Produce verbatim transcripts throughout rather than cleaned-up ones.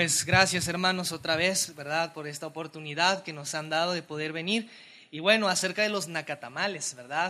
Pues gracias, hermanos, otra vez, ¿verdad?, por esta oportunidad que nos han dado de poder venir. Y bueno, acerca de los nacatamales, ¿verdad?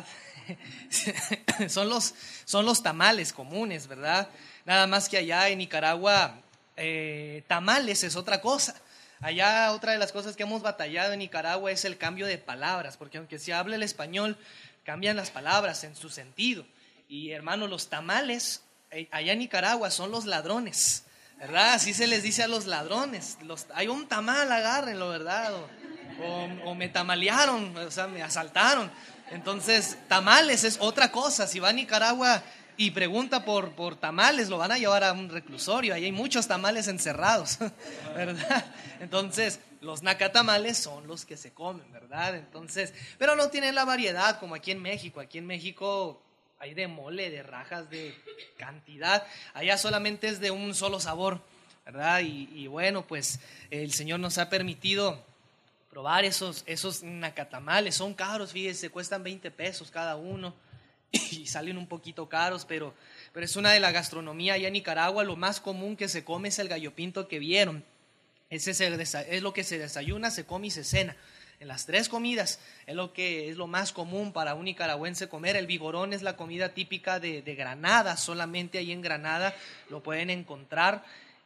son, los, son los tamales comunes, ¿verdad? Nada más que allá en Nicaragua, eh, tamales es otra cosa. Allá otra de las cosas que hemos batallado en Nicaragua es el cambio de palabras, porque aunque se habla el español, cambian las palabras en su sentido. Y hermanos, los tamales eh, allá en Nicaragua son los ladrones, ¿verdad? Así se les dice a los ladrones. Los, hay un tamal, agárrenlo, ¿verdad? O, o, o me tamalearon, o sea, me asaltaron. Entonces, tamales es otra cosa. Si va a Nicaragua y pregunta por, por tamales, lo van a llevar a un reclusorio. Ahí hay muchos tamales encerrados, ¿verdad? Entonces, los nacatamales son los que se comen, ¿verdad? Entonces, pero no tienen la variedad como aquí en México. Aquí en México hay de mole, de rajas, de cantidad. Allá solamente es de un solo sabor, ¿verdad? Y, y bueno, pues el Señor nos ha permitido probar esos, esos nacatamales. Son caros, fíjense, cuestan veinte pesos cada uno y salen un poquito caros, pero, pero es una de la gastronomía allá en Nicaragua. Lo más común que se come es el gallo pinto que vieron. Ese es, el, es lo que se desayuna, se come y se cena. En las tres comidas es lo que es lo más común para un nicaragüense comer. El vigorón es la comida típica de, de Granada, solamente ahí en Granada lo pueden encontrar.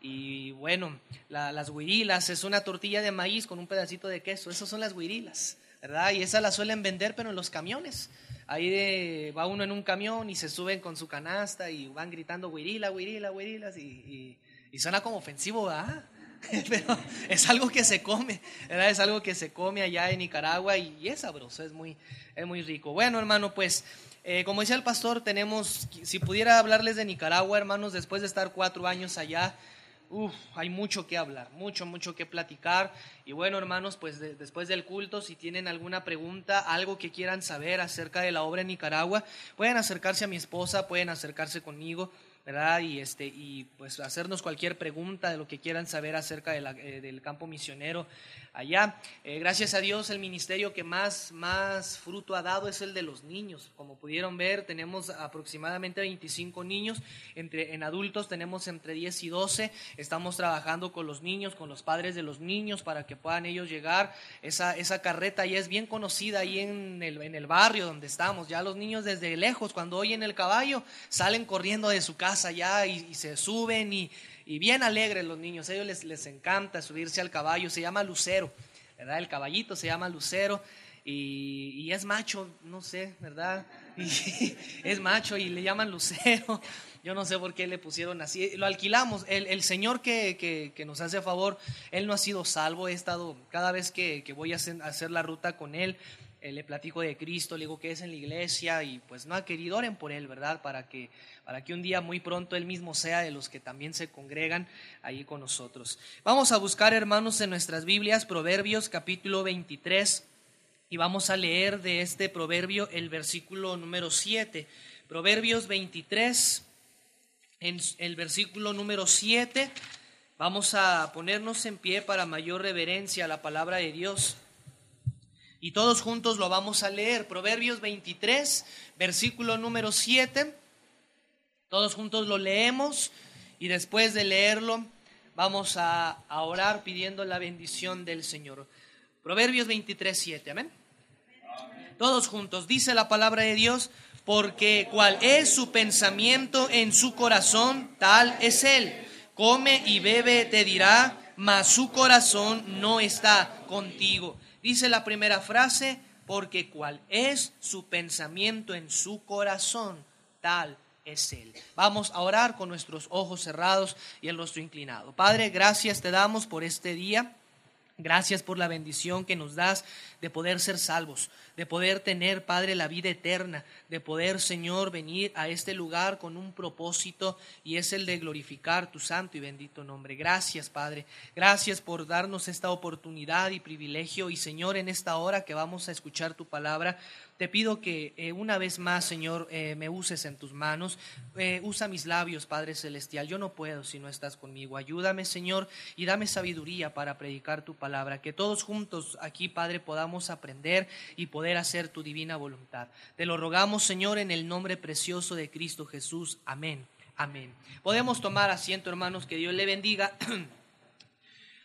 Y bueno, la, las güirilas es una tortilla de maíz con un pedacito de queso. Esas son las güirilas, ¿verdad? Y esas las suelen vender, pero en los camiones. Ahí de, va uno en un camión y se suben con su canasta y van gritando güirila, güirila, güirilas y, y, y suena como ofensivo, ¿verdad? Pero es algo que se come, ¿verdad? Es algo que se come allá en Nicaragua y, y es sabroso, es muy, es muy rico. Bueno, hermano, pues eh, como decía el pastor, tenemos, si pudiera hablarles de Nicaragua, hermanos, después de estar cuatro años allá, uf, hay mucho que hablar, mucho, mucho que platicar. Y bueno, hermanos, pues de, después del culto, si tienen alguna pregunta, algo que quieran saber acerca de la obra en Nicaragua, pueden acercarse a mi esposa, pueden acercarse conmigo, ¿verdad? Y, este, y pues hacernos cualquier pregunta de lo que quieran saber acerca de la, eh, del campo misionero allá. Eh, gracias a Dios, el ministerio que más, más fruto ha dado es el de los niños. Como pudieron ver, tenemos aproximadamente veinticinco niños, entre, en adultos tenemos entre diez y doce. Estamos trabajando con los niños, con los padres de los niños para que puedan ellos llegar. Esa, esa carreta ya es bien conocida ahí en el, en el barrio donde estamos. Ya los niños desde lejos, cuando oyen el caballo, salen corriendo de su casa allá y, y se suben y, y bien alegres los niños. A ellos les, les encanta subirse al caballo. Se llama Lucero, ¿verdad? El caballito se llama Lucero y, y es macho, no sé, ¿verdad? Y, es macho y le llaman Lucero. Yo no sé por qué le pusieron así. Lo alquilamos. El, el señor que, que, que nos hace favor, él no ha sido salvo. He estado, cada vez que, que voy a hacer, a hacer la ruta con él, eh, le platico de Cristo, le digo que es en la iglesia y pues no ha querido, oren por él, ¿verdad? Para que, para que un día muy pronto él mismo sea de los que también se congregan ahí con nosotros. Vamos a buscar, hermanos, en nuestras Biblias, Proverbios capítulo veintitrés, y vamos a leer de este proverbio el versículo número siete. Proverbios veintitrés, en el versículo número siete, vamos a ponernos en pie para mayor reverencia a la palabra de Dios. Y todos juntos lo vamos a leer. Proverbios veintitrés, versículo número siete. Todos juntos lo leemos y después de leerlo vamos a, a orar pidiendo la bendición del Señor. Proverbios veintitrés, siete, amén. Amén. Todos juntos, dice la palabra de Dios: porque cual es su pensamiento en su corazón, tal es él. Come y bebe, te dirá, mas su corazón no está contigo. Dice la primera frase: porque cual es su pensamiento en su corazón, tal es él. Vamos a orar con nuestros ojos cerrados y el rostro inclinado. Padre, gracias te damos por este día. Gracias por la bendición que nos das de poder ser salvos, de poder tener, Padre, la vida eterna, de poder, Señor, venir a este lugar con un propósito, y es el de glorificar tu santo y bendito nombre. Gracias, Padre. Gracias por darnos esta oportunidad y privilegio. Y, Señor, en esta hora que vamos a escuchar tu palabra, te pido que eh, una vez más, Señor, eh, me uses en tus manos. Eh, usa mis labios, Padre Celestial. Yo no puedo si no estás conmigo. Ayúdame, Señor, y dame sabiduría para predicar tu palabra. Que todos juntos aquí, Padre, podamos aprender y poder hacer tu divina voluntad. Te lo rogamos, Señor, en el nombre precioso de Cristo Jesús. Amén. Amén. Podemos tomar asiento, hermanos. Que Dios le bendiga.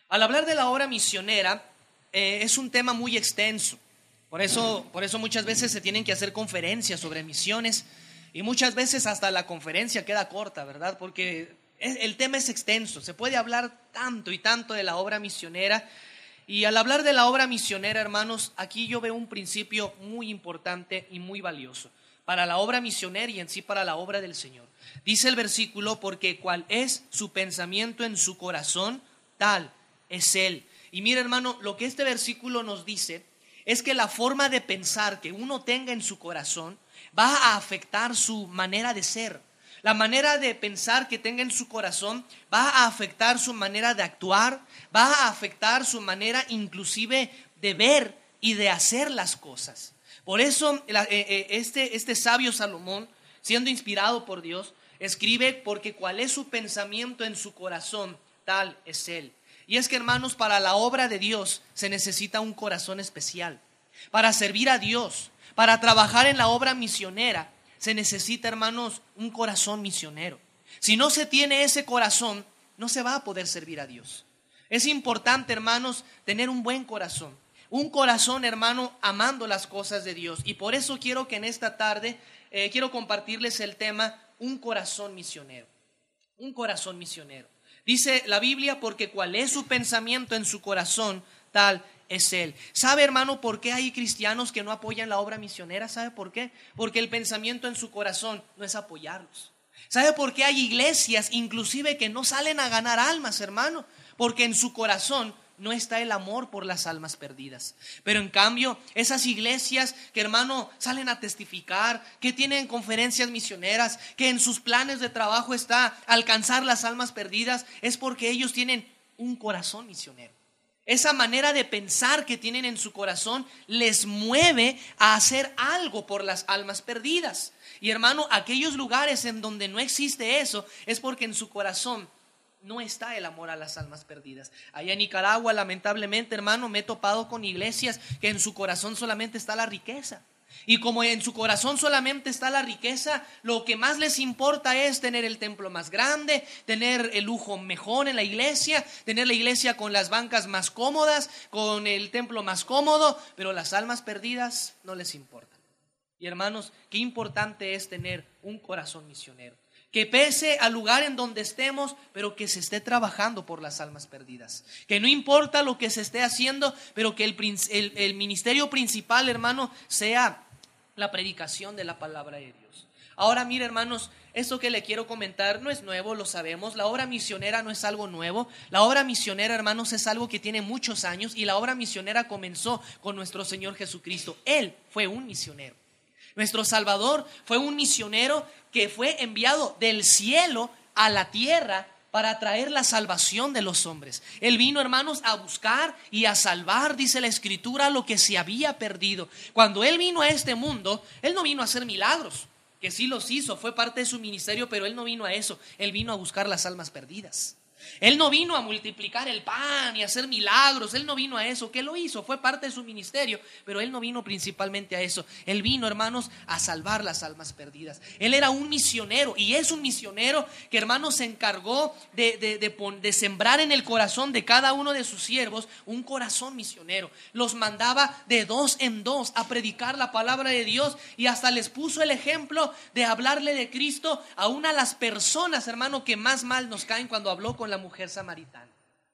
Al hablar de la obra misionera, eh, es un tema muy extenso. Por eso, por eso muchas veces se tienen que hacer conferencias sobre misiones y muchas veces hasta la conferencia queda corta, ¿verdad? Porque es, el tema es extenso, se puede hablar tanto y tanto de la obra misionera. Y al hablar de la obra misionera, hermanos, aquí yo veo un principio muy importante y muy valioso para la obra misionera y en sí para la obra del Señor. Dice el versículo, porque cual es su pensamiento en su corazón, tal es Él. Y mira, hermano, lo que este versículo nos dice es que la forma de pensar que uno tenga en su corazón va a afectar su manera de ser. La manera de pensar que tenga en su corazón va a afectar su manera de actuar, va a afectar su manera inclusive de ver y de hacer las cosas. Por eso este, este sabio Salomón, siendo inspirado por Dios, escribe, porque cuál es su pensamiento en su corazón, tal es Él. Y es que, hermanos, para la obra de Dios se necesita un corazón especial. Para servir a Dios, para trabajar en la obra misionera, se necesita, hermanos, un corazón misionero. Si no se tiene ese corazón, no se va a poder servir a Dios. Es importante, hermanos, tener un buen corazón. Un corazón, hermano, amando las cosas de Dios. Y por eso quiero que en esta tarde, eh, quiero compartirles el tema, un corazón misionero. Un corazón misionero. Dice la Biblia, porque cuál es su pensamiento en su corazón, tal es Él. ¿Sabe, hermano, por qué hay cristianos que no apoyan la obra misionera? ¿Sabe por qué? Porque el pensamiento en su corazón no es apoyarlos. ¿Sabe por qué hay iglesias inclusive que no salen a ganar almas, hermano? Porque en su corazón no está el amor por las almas perdidas. Pero en cambio, esas iglesias que, hermano, salen a testificar, que tienen conferencias misioneras, que en sus planes de trabajo está alcanzar las almas perdidas, es porque ellos tienen un corazón misionero. Esa manera de pensar que tienen en su corazón les mueve a hacer algo por las almas perdidas. Y, hermano, aquellos lugares en donde no existe eso es porque en su corazón no está el amor a las almas perdidas. Allá en Nicaragua, lamentablemente, hermano, me he topado con iglesias que en su corazón solamente está la riqueza. Y como en su corazón solamente está la riqueza, lo que más les importa es tener el templo más grande, tener el lujo mejor en la iglesia, tener la iglesia con las bancas más cómodas, con el templo más cómodo, pero las almas perdidas no les importan. Y, hermanos, qué importante es tener un corazón misionero. Que pese al lugar en donde estemos, pero que se esté trabajando por las almas perdidas. Que no importa lo que se esté haciendo, pero que el, el, el ministerio principal, hermano, sea la predicación de la palabra de Dios. Ahora, mire, hermanos, esto que le quiero comentar no es nuevo, lo sabemos. La obra misionera no es algo nuevo. La obra misionera, hermanos, es algo que tiene muchos años. Y la obra misionera comenzó con nuestro Señor Jesucristo. Él fue un misionero. Nuestro Salvador fue un misionero que fue enviado del cielo a la tierra para traer la salvación de los hombres. Él vino, hermanos, a buscar y a salvar, dice la Escritura, lo que se había perdido. Cuando Él vino a este mundo, Él no vino a hacer milagros, que sí los hizo, fue parte de su ministerio, pero Él no vino a eso. Él vino a buscar las almas perdidas. Él no vino a multiplicar el pan y a hacer milagros. Él no vino a eso. ¿Qué lo hizo? Fue parte de su ministerio, pero Él no vino principalmente a eso. Él vino, hermanos, a salvar las almas perdidas. Él era un misionero y es un misionero que, hermanos, se encargó de, de, de, de sembrar en el corazón de cada uno de sus siervos un corazón misionero. Los mandaba de dos en dos a predicar la palabra de Dios y hasta les puso el ejemplo de hablarle de Cristo a una de las personas, hermano, que más mal nos caen, cuando habló con la mujer samaritana.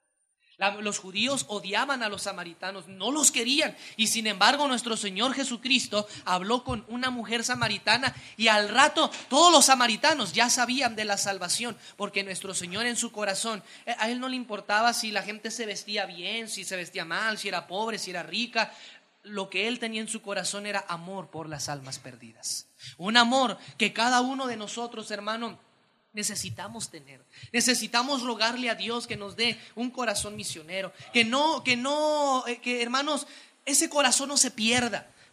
La, los judíos odiaban a los samaritanos, no los querían, y sin embargo nuestro Señor Jesucristo habló con una mujer samaritana y al rato todos los samaritanos ya sabían de la salvación, porque nuestro Señor en su corazón, a Él no le importaba si la gente se vestía bien, si se vestía mal, si era pobre, si era rica. Lo que Él tenía en su corazón era amor por las almas perdidas. Un amor que cada uno de nosotros, hermano, necesitamos tener. Necesitamos rogarle a Dios que nos dé un corazón misionero, que no, que no, que, hermanos, ese corazón no se pierda.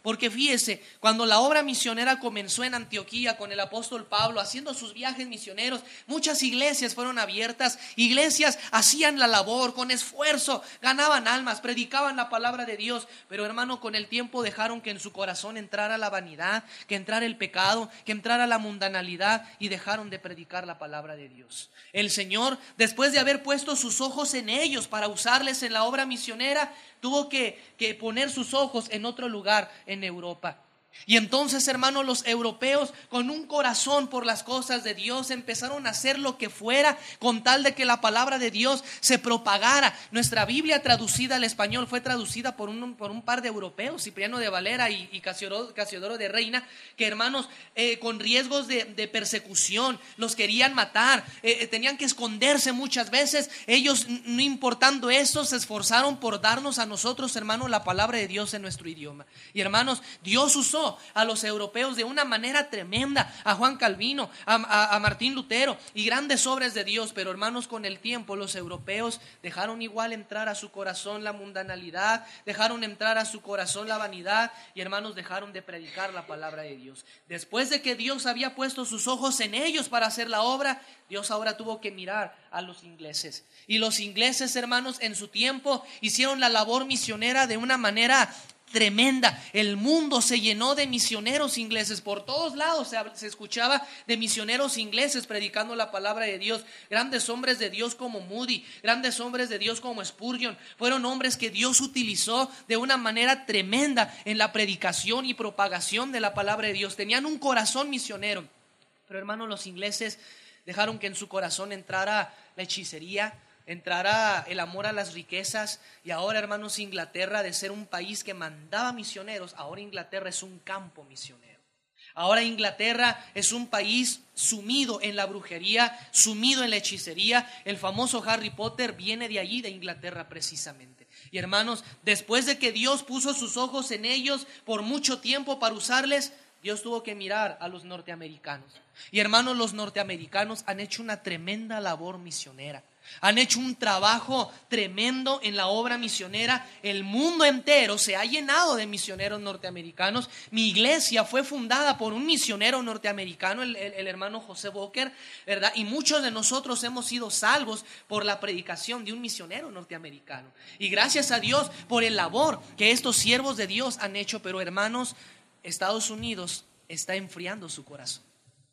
Porque fíjese, cuando la obra misionera comenzó en Antioquía con el apóstol Pablo haciendo sus viajes misioneros, muchas iglesias fueron abiertas, iglesias hacían la labor con esfuerzo, ganaban almas, predicaban la palabra de Dios, pero hermano, con el tiempo dejaron que en su corazón entrara la vanidad, que entrara el pecado, que entrara la mundanalidad y dejaron de predicar la palabra de Dios. El Señor, después de haber puesto sus ojos en ellos para usarles en la obra misionera, tuvo que, que poner sus ojos en otro lugar en Europa. Y entonces, hermanos, los europeos con un corazón por las cosas de Dios empezaron a hacer lo que fuera con tal de que la palabra de Dios se propagara. Nuestra Biblia traducida al español fue traducida por un, por un par de europeos, Cipriano de Valera y, y Casiodoro, Casiodoro de Reina, que hermanos, eh, con riesgos de, de persecución, los querían matar, eh, tenían que esconderse muchas veces. Ellos, no importando eso, se esforzaron por darnos a nosotros, hermanos, la palabra de Dios en nuestro idioma. Y hermanos, Dios usó a los europeos de una manera tremenda, a Juan Calvino, a, a, a Martín Lutero y grandes obras de Dios. Pero hermanos, con el tiempo los europeos dejaron igual entrar a su corazón la mundanalidad, dejaron entrar a su corazón la vanidad y hermanos, dejaron de predicar la palabra de Dios. Después de que Dios había puesto sus ojos en ellos para hacer la obra, Dios ahora tuvo que mirar a los ingleses. Y los ingleses, hermanos, en su tiempo hicieron la labor misionera de una manera tremenda. El mundo se llenó de misioneros ingleses. Por todos lados se, se escuchaba de misioneros ingleses predicando la palabra de Dios. Grandes hombres de Dios como Moody, grandes hombres de Dios como Spurgeon, fueron hombres que Dios utilizó de una manera tremenda en la predicación y propagación de la palabra de Dios. Tenían un corazón misionero. Pero hermanos, los ingleses dejaron que en su corazón entrara la hechicería, entrará el amor a las riquezas. Y ahora, hermanos, Inglaterra, de ser un país que mandaba misioneros, ahora Inglaterra es un campo misionero. Ahora Inglaterra es un país sumido en la brujería, sumido en la hechicería. El famoso Harry Potter viene de allí, de Inglaterra precisamente. Y hermanos, después de que Dios puso sus ojos en ellos por mucho tiempo para usarles, Dios tuvo que mirar a los norteamericanos. Y hermanos, los norteamericanos han hecho una tremenda labor misionera. Han hecho un trabajo tremendo en la obra misionera. El mundo entero se ha llenado de misioneros norteamericanos. Mi iglesia fue fundada por un misionero norteamericano, el, el, el hermano José Boker, ¿verdad? Y muchos de nosotros hemos sido salvos por la predicación de un misionero norteamericano. Y gracias a Dios por el labor que estos siervos de Dios han hecho. Pero hermanos, Estados Unidos está enfriando su corazón.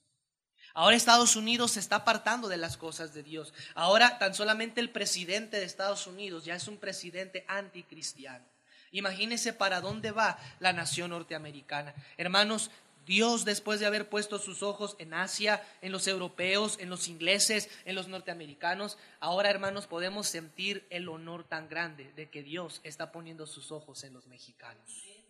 Ahora Estados Unidos se está apartando de las cosas de Dios. Ahora tan solamente el presidente de Estados Unidos ya es un presidente anticristiano. Imagínense para dónde va la nación norteamericana. Hermanos, Dios, después de haber puesto sus ojos en Asia, en los europeos, en los ingleses, en los norteamericanos, ahora, hermanos, podemos sentir el honor tan grande de que Dios está poniendo sus ojos en los mexicanos.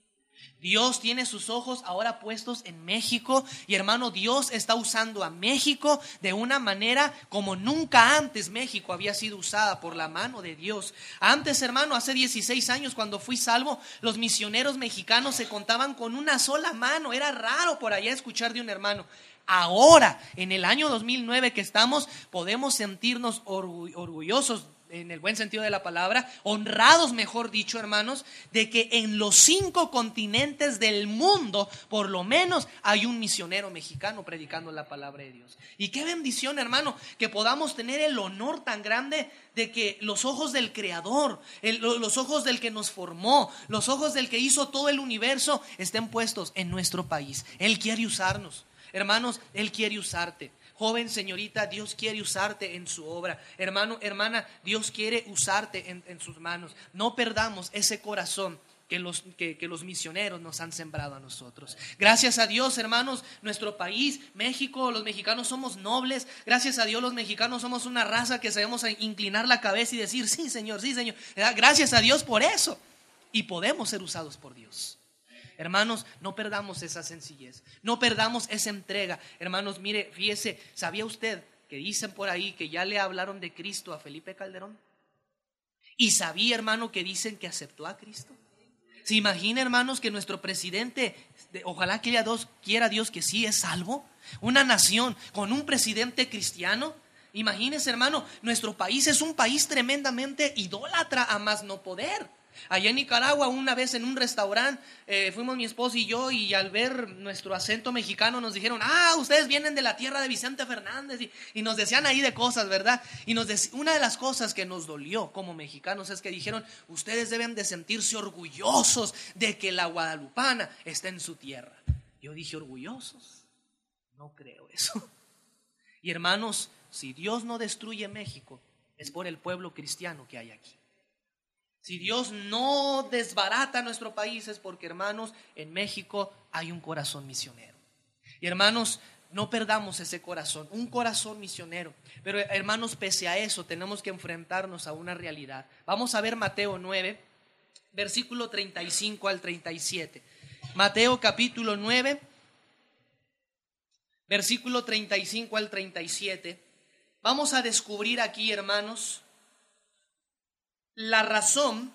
Dios tiene sus ojos ahora puestos en México. Y hermano, Dios está usando a México de una manera como nunca antes México había sido usada por la mano de Dios. Antes, hermano, hace dieciséis años cuando fui salvo, los misioneros mexicanos se contaban con una sola mano. Era raro por allá escuchar de un hermano. Ahora, en el año dos mil nueve que estamos, podemos sentirnos orgullosos, en el buen sentido de la palabra, honrados, mejor dicho, hermanos, de que en los cinco continentes del mundo, por lo menos, hay un misionero mexicano predicando la palabra de Dios. Y qué bendición, hermano, que podamos tener el honor tan grande de que los ojos del Creador, el, los ojos del que nos formó, los ojos del que hizo todo el universo, estén puestos en nuestro país. Él quiere usarnos. Hermanos, Él quiere usarte. Joven, señorita, Dios quiere usarte en su obra. Hermano, hermana, Dios quiere usarte en, en sus manos. No perdamos ese corazón que los, que, que los misioneros nos han sembrado a nosotros. Gracias a Dios, hermanos, nuestro país, México, los mexicanos somos nobles. Gracias a Dios, los mexicanos somos una raza que sabemos inclinar la cabeza y decir, sí, Señor, sí, Señor. Gracias a Dios por eso. Y podemos ser usados por Dios. Hermanos, no perdamos esa sencillez, no perdamos esa entrega. Hermanos, mire, fíjese, ¿sabía usted que dicen por ahí que ya le hablaron de Cristo a Felipe Calderón? ¿Y sabía, hermano, que dicen que aceptó a Cristo? ¿Se imagina, hermanos, que nuestro presidente, ojalá quiera Dios, quiera Dios que sí es salvo? Una nación con un presidente cristiano. Imagínese, hermano, nuestro país es un país tremendamente idólatra a más no poder. Allá en Nicaragua, una vez en un restaurante, eh, fuimos mi esposo y yo, y al ver nuestro acento mexicano nos dijeron: ah, ustedes vienen de la tierra de Vicente Fernández, y, y nos decían ahí de cosas, ¿verdad? Y nos dec- una de las cosas que nos dolió como mexicanos es que dijeron: ustedes deben de sentirse orgullosos de que la guadalupana está en su tierra. Yo dije: orgullosos, no creo eso. Y hermanos, si Dios no destruye México, es por el pueblo cristiano que hay aquí. Si Dios no desbarata nuestro país, es porque, hermanos, en México hay un corazón misionero. Y hermanos, no perdamos ese corazón, un corazón misionero. Pero hermanos, pese a eso, tenemos que enfrentarnos a una realidad. Vamos a ver Mateo nueve, versículo treinta y cinco al treinta y siete. Mateo capítulo nueve, versículo treinta y cinco al treinta y siete. Vamos a descubrir aquí, hermanos, la razón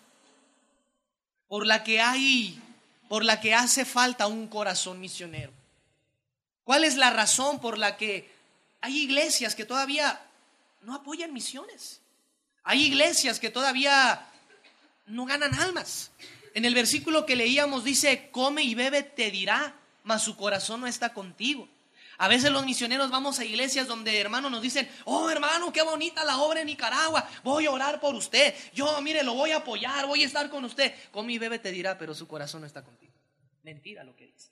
por la que hay, por la que hace falta un corazón misionero. ¿Cuál es la razón por la que hay iglesias que todavía no apoyan misiones? Hay iglesias que todavía no ganan almas. En el versículo que leíamos dice: come y bebe te dirá, mas su corazón no está contigo. A veces los misioneros vamos a iglesias donde, hermanos, nos dicen: oh, hermano, qué bonita la obra en Nicaragua, voy a orar por usted, yo, mire, lo voy a apoyar, voy a estar con usted. Come y bebe te dirá, pero su corazón no está contigo. Mentira lo que dice.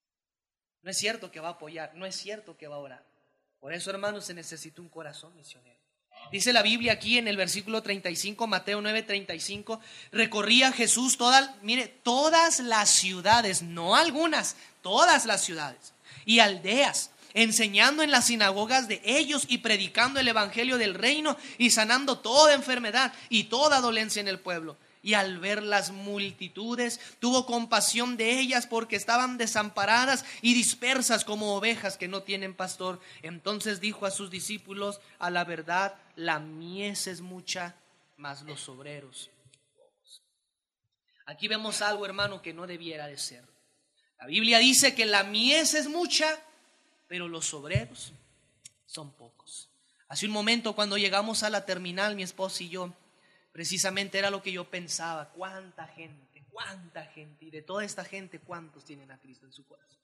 No es cierto que va a apoyar, no es cierto que va a orar. Por eso, hermanos, se necesita un corazón misionero. Dice la Biblia aquí en el versículo treinta y cinco, Mateo nueve, treinta y cinco: recorría Jesús todas, mire, todas las ciudades, no algunas, todas las ciudades y aldeas, enseñando en las sinagogas de ellos y predicando el evangelio del reino y sanando toda enfermedad y toda dolencia en el pueblo. Y al ver las multitudes, tuvo compasión de ellas, porque estaban desamparadas y dispersas como ovejas que no tienen pastor. Entonces dijo a sus discípulos: a la verdad, la mies es mucha, mas los obreros pocos. Aquí vemos algo, hermano, que no debiera de ser. La Biblia dice que la mies es mucha, pero los obreros son pocos. Hace un momento, cuando llegamos a la terminal, mi esposa y yo, precisamente era lo que yo pensaba: cuánta gente, cuánta gente, y de toda esta gente, ¿cuántos tienen a Cristo en su corazón?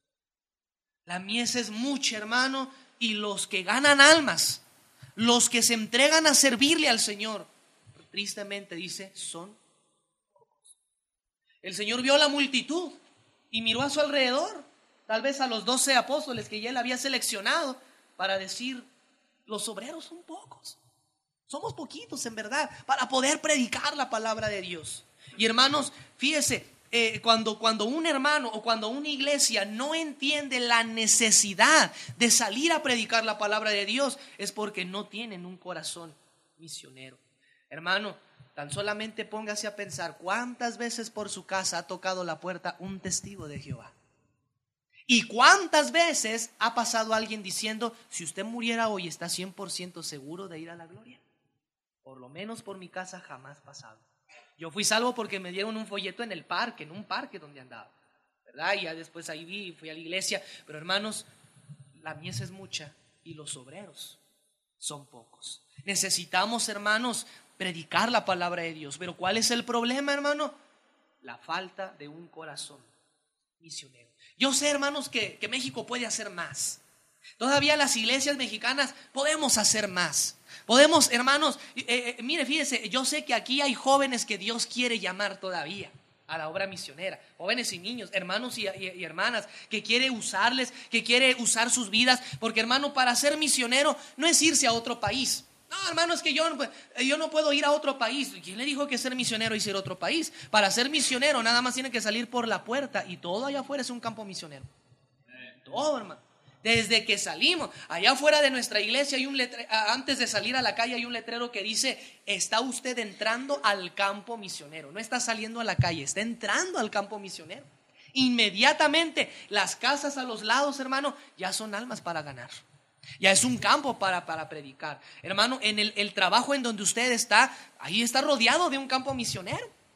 La mies es mucha, hermano, y los que ganan almas, los que se entregan a servirle al Señor, tristemente dice, son pocos. El Señor vio la multitud y miró a su alrededor, tal vez a los doce apóstoles que ya él había seleccionado, para decir: los obreros son pocos. Somos poquitos, en verdad, para poder predicar la palabra de Dios. Y hermanos, fíjese, eh, cuando, cuando un hermano o cuando una iglesia no entiende la necesidad de salir a predicar la palabra de Dios, es porque no tienen un corazón misionero. Hermano, tan solamente póngase a pensar cuántas veces por su casa ha tocado la puerta un testigo de Jehová. ¿Y cuántas veces ha pasado alguien diciendo: si usted muriera hoy, ¿está cien por ciento seguro de ir a la gloria? Por lo menos por mi casa jamás pasado. Yo fui salvo porque me dieron un folleto en el parque, en un parque donde andaba, ¿verdad? Y ya después ahí vi, fui a la iglesia. Pero hermanos, la mies es mucha y los obreros son pocos. Necesitamos, hermanos, predicar la palabra de Dios. Pero ¿cuál es el problema, hermano? La falta de un corazón misionero. Yo sé, hermanos, que, que México puede hacer más. Todavía las iglesias mexicanas podemos hacer más. Podemos, hermanos, eh, eh, mire, fíjese, yo sé que aquí hay jóvenes que Dios quiere llamar todavía a la obra misionera, jóvenes y niños, hermanos y, y, y hermanas, que quiere usarles, que quiere usar sus vidas, porque, hermano, para ser misionero no es irse a otro país. No, hermano, es que yo, yo no puedo ir a otro país. ¿Quién le dijo que ser misionero es ir a otro país? Para ser misionero nada más tiene que salir por la puerta, y todo allá afuera es un campo misionero. Todo, hermano. Desde que salimos, allá afuera de nuestra iglesia hay un letrero, antes de salir a la calle hay un letrero que dice: está usted entrando al campo misionero. No está saliendo a la calle, está entrando al campo misionero. Inmediatamente las casas a los lados, hermano, ya son almas para ganar. Ya es un campo para, para predicar. Hermano, en el, el trabajo en donde usted está, ahí está rodeado de un campo misionero.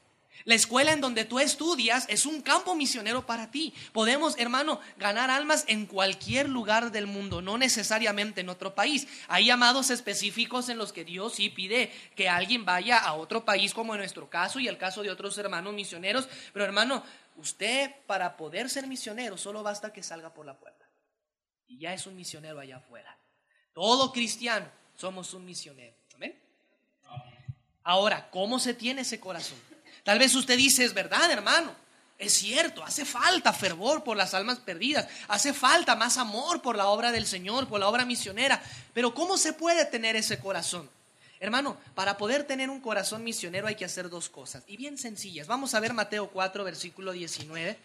La escuela en donde tú estudias es un campo misionero para ti. Podemos, hermano, ganar almas en cualquier lugar del mundo, no necesariamente en otro país. Hay llamados específicos en los que Dios sí pide que alguien vaya a otro país, como en nuestro caso y el caso de otros hermanos misioneros. Pero, hermano, usted para poder ser misionero solo basta que salga por la puerta y ya es un misionero allá afuera. Todo cristiano somos un misionero. ¿Amén? Ahora, ¿cómo se tiene ese corazón? Tal vez usted dice, es verdad, hermano, es cierto, hace falta fervor por las almas perdidas, hace falta más amor por la obra del Señor, por la obra misionera, pero ¿cómo se puede tener ese corazón? Hermano, para poder tener un corazón misionero hay que hacer dos cosas, y bien sencillas. Vamos a ver Mateo cuatro, versículo diecinueve.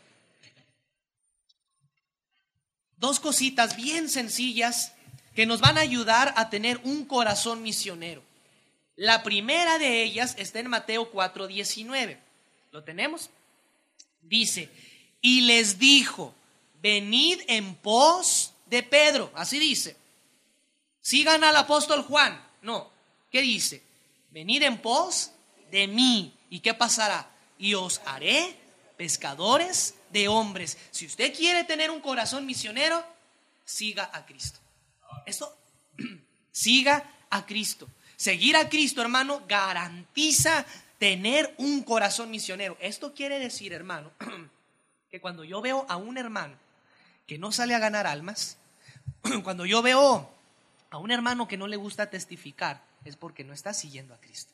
Dos cositas bien sencillas que nos van a ayudar a tener un corazón misionero. La primera de ellas está en Mateo cuatro, diecinueve. ¿Lo tenemos? Dice, y les dijo, venid en pos de Pedro. Así dice. Sigan al apóstol Juan. No, ¿qué dice? Venid en pos de mí. ¿Y qué pasará? Y os haré pescadores de hombres. Si usted quiere tener un corazón misionero, siga a Cristo. Esto, siga a Cristo. Seguir a Cristo, hermano, garantiza tener un corazón misionero. Esto quiere decir, hermano, que cuando yo veo a un hermano que no sale a ganar almas, cuando yo veo a un hermano que no le gusta testificar, es porque no está siguiendo a Cristo.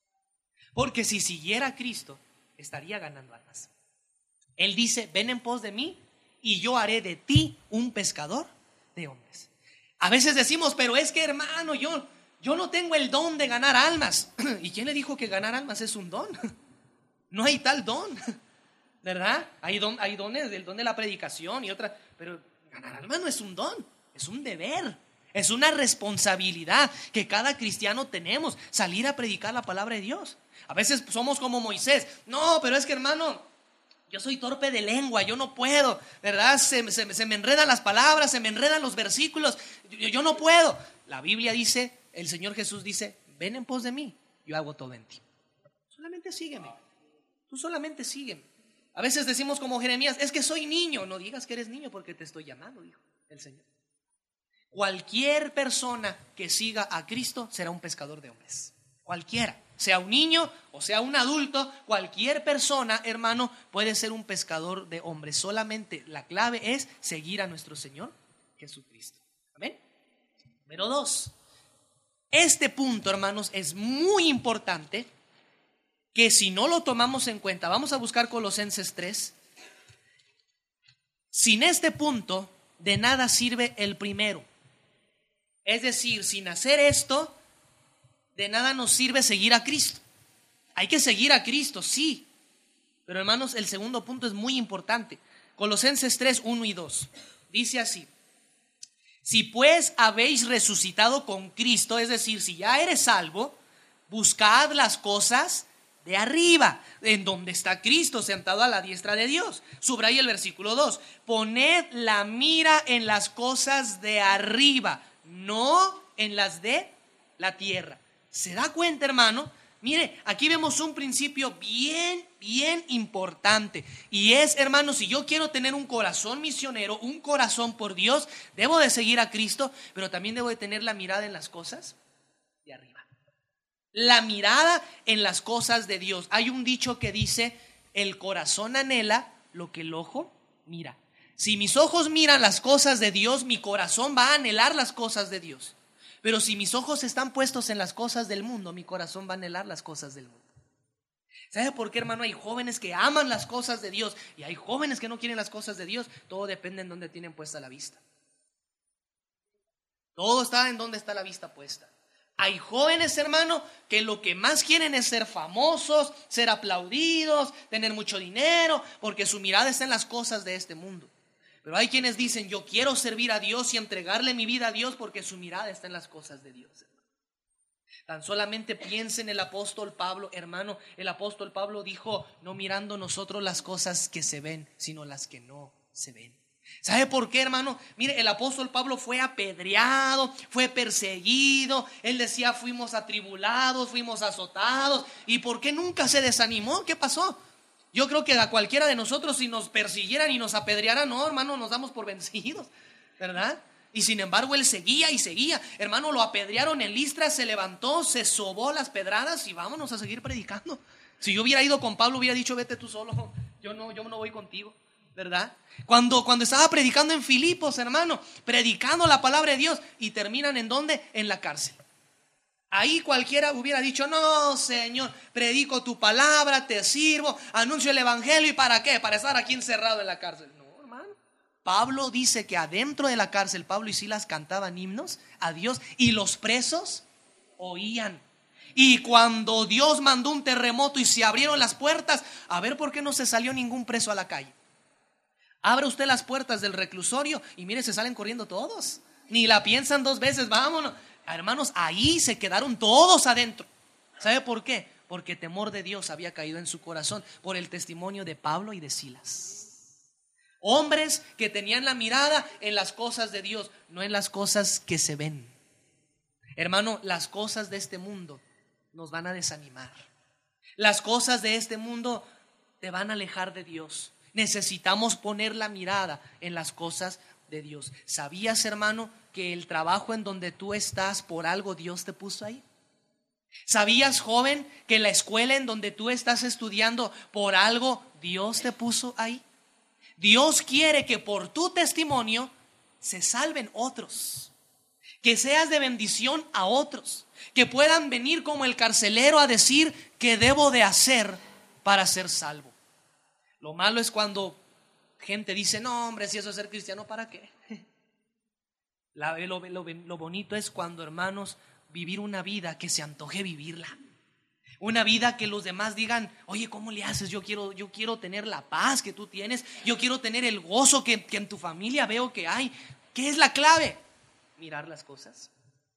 Porque si siguiera a Cristo, estaría ganando almas. Él dice, ven en pos de mí y yo haré de ti un pescador de hombres. A veces decimos, pero es que, hermano, yo... Yo no tengo el don de ganar almas. ¿Y quién le dijo que ganar almas es un don? No hay tal don, ¿verdad? Hay, don, hay dones, el don de la predicación y otra, pero ganar almas no es un don, es un deber, es una responsabilidad que cada cristiano tenemos, salir a predicar la palabra de Dios. A veces somos como Moisés, no, pero es que, hermano, yo soy torpe de lengua, yo no puedo, ¿verdad? Se, se, se me enredan las palabras, se me enredan los versículos, yo, yo no puedo. La Biblia dice, el Señor Jesús dice, ven en pos de mí, yo hago todo en ti. Solamente sígueme, tú solamente sígueme. A veces decimos como Jeremías, es que soy niño. No digas que eres niño porque te estoy llamando, dijo el Señor. Cualquier persona que siga a Cristo será un pescador de hombres. Cualquiera, sea un niño o sea un adulto, cualquier persona, hermano, puede ser un pescador de hombres. Solamente la clave es seguir a nuestro Señor Jesucristo. Amén. Número dos. Este punto, hermanos, es muy importante, que si no lo tomamos en cuenta, vamos a buscar Colosenses tres. Sin este punto, de nada sirve el primero. Es decir, sin hacer esto, de nada nos sirve seguir a Cristo. Hay que seguir a Cristo, sí. Pero, hermanos, el segundo punto es muy importante. Colosenses tres, uno y dos. Dice así. Si pues habéis resucitado con Cristo, es decir, si ya eres salvo, buscad las cosas de arriba, en donde está Cristo sentado a la diestra de Dios. Subraya el versículo dos. Poned la mira en las cosas de arriba, no en las de la tierra. ¿Se da cuenta, hermano? Mire, aquí vemos un principio bien, bien importante. Y es, hermano, si yo quiero tener un corazón misionero, un corazón por Dios, debo de seguir a Cristo, pero también debo de tener la mirada en las cosas de arriba. La mirada en las cosas de Dios. Hay un dicho que dice, el corazón anhela lo que el ojo mira. Si mis ojos miran las cosas de Dios, mi corazón va a anhelar las cosas de Dios. Pero si mis ojos están puestos en las cosas del mundo, mi corazón va a anhelar las cosas del mundo. ¿Sabe por qué, hermano? Hay jóvenes que aman las cosas de Dios y hay jóvenes que no quieren las cosas de Dios. Todo depende en dónde tienen puesta la vista. Todo está en dónde está la vista puesta. Hay jóvenes, hermano, que lo que más quieren es ser famosos, ser aplaudidos, tener mucho dinero, porque su mirada está en las cosas de este mundo. Pero hay quienes dicen, yo quiero servir a Dios y entregarle mi vida a Dios porque su mirada está en las cosas de Dios. Tan solamente piensen en el apóstol Pablo, hermano. El apóstol Pablo dijo, no mirando nosotros las cosas que se ven, sino las que no se ven. ¿Sabe por qué, hermano? Mire, el apóstol Pablo fue apedreado, fue perseguido. Él decía, fuimos atribulados, fuimos azotados. ¿Y por qué nunca se desanimó? ¿Qué pasó? Yo creo que a cualquiera de nosotros, si nos persiguieran y nos apedrearan, no, hermano, nos damos por vencidos, ¿verdad? Y sin embargo él seguía y seguía. Hermano, lo apedrearon en Listra, se levantó, se sobó las pedradas y vámonos a seguir predicando. Si yo hubiera ido con Pablo, hubiera dicho, vete tú solo, yo no, yo no voy contigo, ¿verdad? Cuando, cuando estaba predicando en Filipos, hermano, predicando la palabra de Dios, y terminan ¿en dónde? En la cárcel. Ahí cualquiera hubiera dicho, no, Señor, predico tu palabra, te sirvo, anuncio el evangelio, ¿y para qué? Para estar aquí encerrado en la cárcel. No, hermano. Pablo dice que adentro de la cárcel, Pablo y Silas cantaban himnos a Dios y los presos oían. Y cuando Dios mandó un terremoto y se abrieron las puertas, a ver por qué no se salió ningún preso a la calle. Abre usted las puertas del reclusorio y mire, se salen corriendo todos. Ni la piensan dos veces, vámonos. Hermanos, ahí se quedaron todos adentro. ¿Sabe por qué? Porque temor de Dios había caído en su corazón por el testimonio de Pablo y de Silas. Hombres que tenían la mirada en las cosas de Dios, no en las cosas que se ven. Hermano, las cosas de este mundo nos van a desanimar. Las cosas de este mundo te van a alejar de Dios. Necesitamos poner la mirada en las cosas de Dios. ¿Sabías, hermano, que el trabajo en donde tú estás, por algo Dios te puso ahí? ¿Sabías, joven, que la escuela en donde tú estás estudiando, por algo Dios te puso ahí? Dios quiere que por tu testimonio se salven otros, que seas de bendición a otros, que puedan venir como el carcelero a decir qué debo de hacer para ser salvo. Lo malo es cuando gente dice, no, hombre, si eso es ser cristiano, ¿para qué? La, lo, lo, lo bonito es cuando, hermanos, vivir una vida que se antoje vivirla. Una vida que los demás digan, oye, ¿cómo le haces? Yo quiero, yo quiero tener la paz que tú tienes. Yo quiero tener el gozo que, que en tu familia veo que hay. ¿Qué es la clave? Mirar las cosas.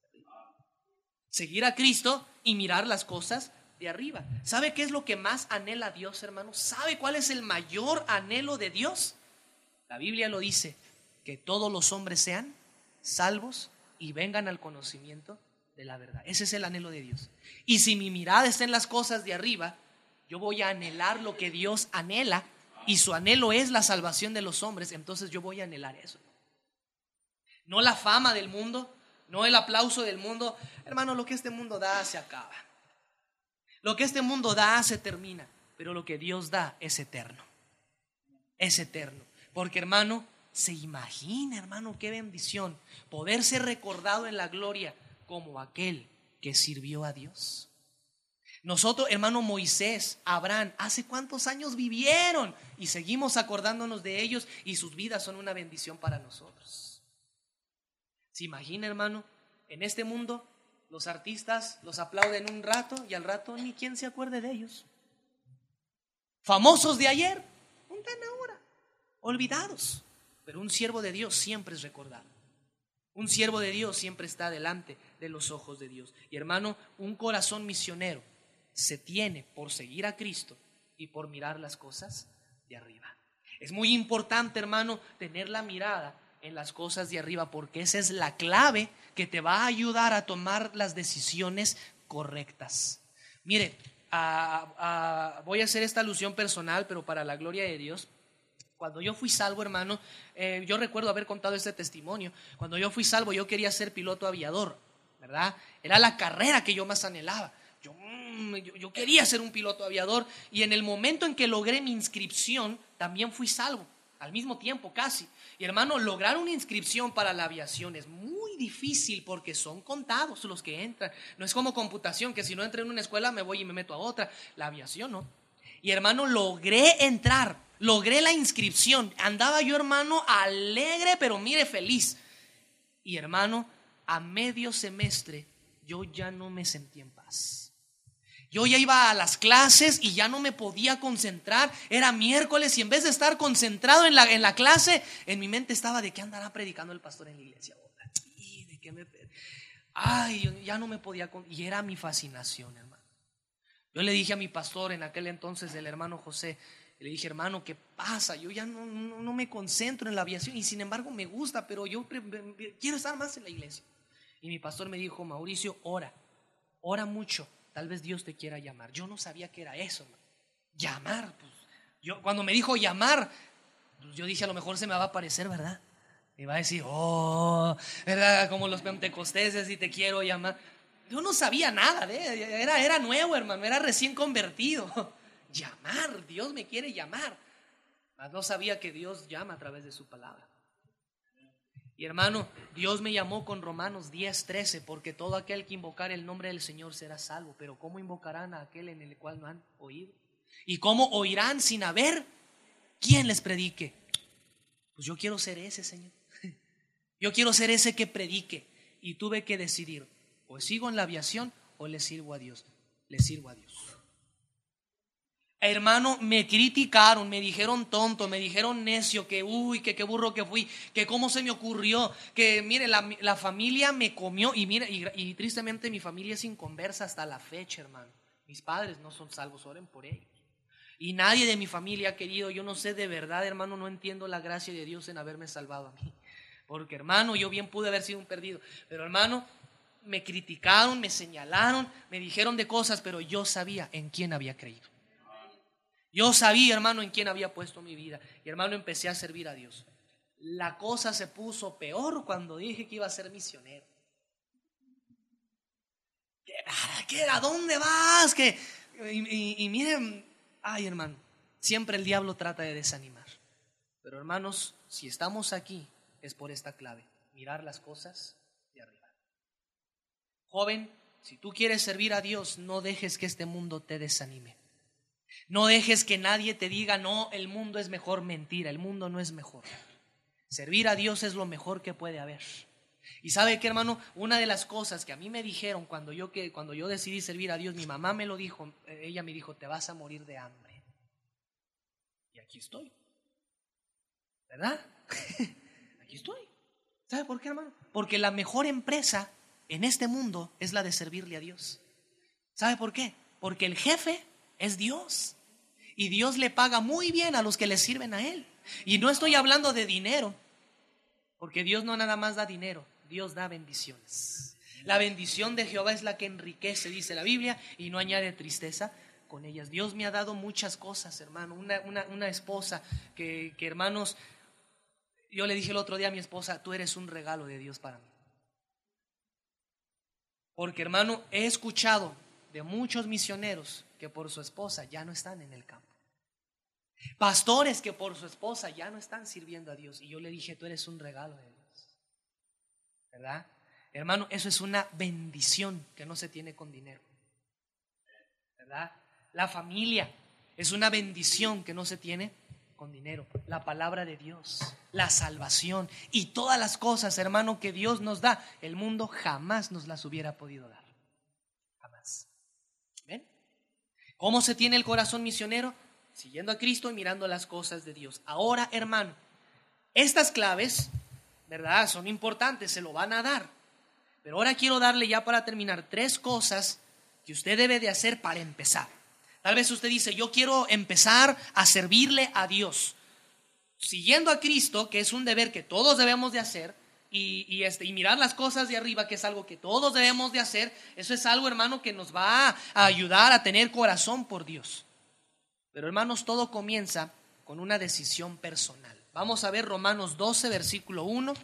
Seguir a Cristo y mirar las cosas de arriba. ¿Sabe qué es lo que más anhela Dios, hermano? ¿Sabe cuál es el mayor anhelo de Dios? La Biblia lo dice, que todos los hombres sean salvos y vengan al conocimiento de la verdad. Ese es el anhelo de Dios. Y si mi mirada está en las cosas de arriba, yo voy a anhelar lo que Dios anhela, y su anhelo es la salvación de los hombres. Entonces yo voy a anhelar eso. No la fama del mundo, no el aplauso del mundo. Hermano, lo que este mundo da se acaba. Lo que este mundo da se termina, pero lo que Dios da es eterno. Es eterno. Porque, hermano, se imagina, hermano, qué bendición poder ser recordado en la gloria como aquel que sirvió a Dios. Nosotros, hermano, Moisés, Abraham, ¿hace cuántos años vivieron? Y seguimos acordándonos de ellos, y sus vidas son una bendición para nosotros. ¿Se imagina, hermano? En este mundo los artistas los aplauden un rato y al rato ni quien se acuerde de ellos. Famosos de ayer, un tan ahora, olvidados. Pero un siervo de Dios siempre es recordado. Un siervo de Dios siempre está delante de los ojos de Dios. Y, hermano, un corazón misionero se tiene por seguir a Cristo y por mirar las cosas de arriba. Es muy importante, hermano, tener la mirada en las cosas de arriba, porque esa es la clave que te va a ayudar a tomar las decisiones correctas. Mire, a, a, voy a hacer esta alusión personal, pero para la gloria de Dios. Cuando yo fui salvo, hermano, eh, yo recuerdo haber contado este testimonio. Cuando yo fui salvo, yo quería ser piloto aviador, ¿verdad? Era la carrera que yo más anhelaba. Yo, mm, yo, yo quería ser un piloto aviador, y en el momento en que logré mi inscripción, también fui salvo, al mismo tiempo casi. Y, hermano, lograr una inscripción para la aviación es muy difícil porque son contados los que entran. No es como computación, que si no entro en una escuela me voy y me meto a otra. La aviación no. Y, hermano, logré entrar, logré la inscripción. Andaba yo, hermano, alegre, pero mire, feliz. Y, hermano, a medio semestre yo ya no me sentía en paz. Yo ya iba a las clases y ya no me podía concentrar. Era miércoles y en vez de estar concentrado en la, en la clase, en mi mente estaba, ¿de qué andará predicando el pastor en la iglesia ahora? ¿Y de qué me... Ay, ya no me podía... Y era mi fascinación, hermano. Yo le dije a mi pastor en aquel entonces, el hermano José, le dije, hermano, ¿qué pasa? Yo ya no, no, no me concentro en la aviación y sin embargo me gusta, pero yo quiero estar más en la iglesia. Y mi pastor me dijo, Mauricio, ora, ora mucho. Tal vez Dios te quiera llamar. Yo no sabía que era eso, hermano. Llamar, pues, Yo, cuando me dijo llamar, yo dije, a lo mejor se me va a aparecer, ¿verdad? Me va a decir, oh, ¿verdad? Como los pentecosteses, y te quiero llamar. Yo no sabía nada, ¿eh? era, era nuevo, hermano, era recién convertido. Llamar, Dios me quiere llamar. Mas no sabía que Dios llama a través de su palabra. Y hermano, Dios me llamó con Romanos diez, trece, porque todo aquel que invocar el nombre del Señor será salvo. Pero ¿cómo invocarán a aquel en el cual no han oído? ¿Y cómo oirán sin haber quien les predique? Pues yo quiero ser ese, Señor. Yo quiero ser ese que predique. Y tuve que decidir, o sigo en la aviación o le sirvo a Dios. Le sirvo a Dios. Hermano, me criticaron, me dijeron tonto, me dijeron necio, que uy, que qué burro que fui, que cómo se me ocurrió, que mire, la, la familia me comió. Y mire, y, y tristemente mi familia es inconversa hasta la fecha, hermano. Mis padres no son salvos, oren por ellos. Y nadie de mi familia ha querido, yo no sé de verdad, hermano, no entiendo la gracia de Dios en haberme salvado a mí. Porque, hermano, yo bien pude haber sido un perdido. Pero, hermano, me criticaron, me señalaron, me dijeron de cosas, pero yo sabía en quién había creído. Yo sabía, hermano, en quién había puesto mi vida. Y, hermano, empecé a servir a Dios. La cosa se puso peor cuando dije que iba a ser misionero. ¿Qué, qué, ¿A dónde vas? ¿Qué? Y, y, y miren, ay, hermano, siempre el diablo trata de desanimar. Pero, hermanos, si estamos aquí es por esta clave: mirar las cosas de arriba. Joven, si tú quieres servir a Dios, no dejes que este mundo te desanime. No dejes que nadie te diga, no, el mundo es mejor. Mentira, el mundo no es mejor. Servir a Dios es lo mejor que puede haber. Y sabe qué, hermano, una de las cosas que a mí me dijeron cuando yo, que, cuando yo decidí servir a Dios, mi mamá me lo dijo, ella me dijo, te vas a morir de hambre. Y aquí estoy, ¿verdad? Aquí estoy. ¿Sabe por qué, hermano? Porque la mejor empresa en este mundo es la de servirle a Dios. ¿Sabe por qué? Porque el jefe es Dios, y Dios le paga muy bien a los que le sirven a Él. Y no estoy hablando de dinero, porque Dios no nada más da dinero, Dios da bendiciones. La bendición de Jehová es la que enriquece, dice la Biblia, y no añade tristeza con ellas. Dios me ha dado muchas cosas, hermano. Una, una, una esposa que, que, hermanos, yo le dije el otro día a mi esposa, tú eres un regalo de Dios para mí. Porque, hermano, he escuchado de muchos misioneros que por su esposa ya no están en el campo. Pastores que por su esposa ya no están sirviendo a Dios. Y yo le dije, tú eres un regalo de Dios, ¿verdad? Hermano, eso es una bendición que no se tiene con dinero, ¿verdad? La familia es una bendición que no se tiene con dinero. La palabra de Dios, la salvación y todas las cosas, hermano, que Dios nos da, el mundo jamás nos las hubiera podido dar. Jamás. ¿Ven? ¿Cómo se tiene el corazón misionero? Siguiendo a Cristo y mirando las cosas de Dios. Ahora, hermano, estas claves, ¿verdad?, son importantes, se lo van a dar. Pero ahora quiero darle, ya para terminar, tres cosas que usted debe de hacer para empezar. Tal vez usted dice, yo quiero empezar a servirle a Dios, siguiendo a Cristo, que es un deber que todos debemos de hacer. Y, y, este, y mirar las cosas de arriba, que es algo que todos debemos de hacer. Eso es algo, hermano, que nos va a ayudar a tener corazón por Dios. Pero, hermanos, todo comienza con una decisión personal. Vamos a ver Romanos doce, versículo uno.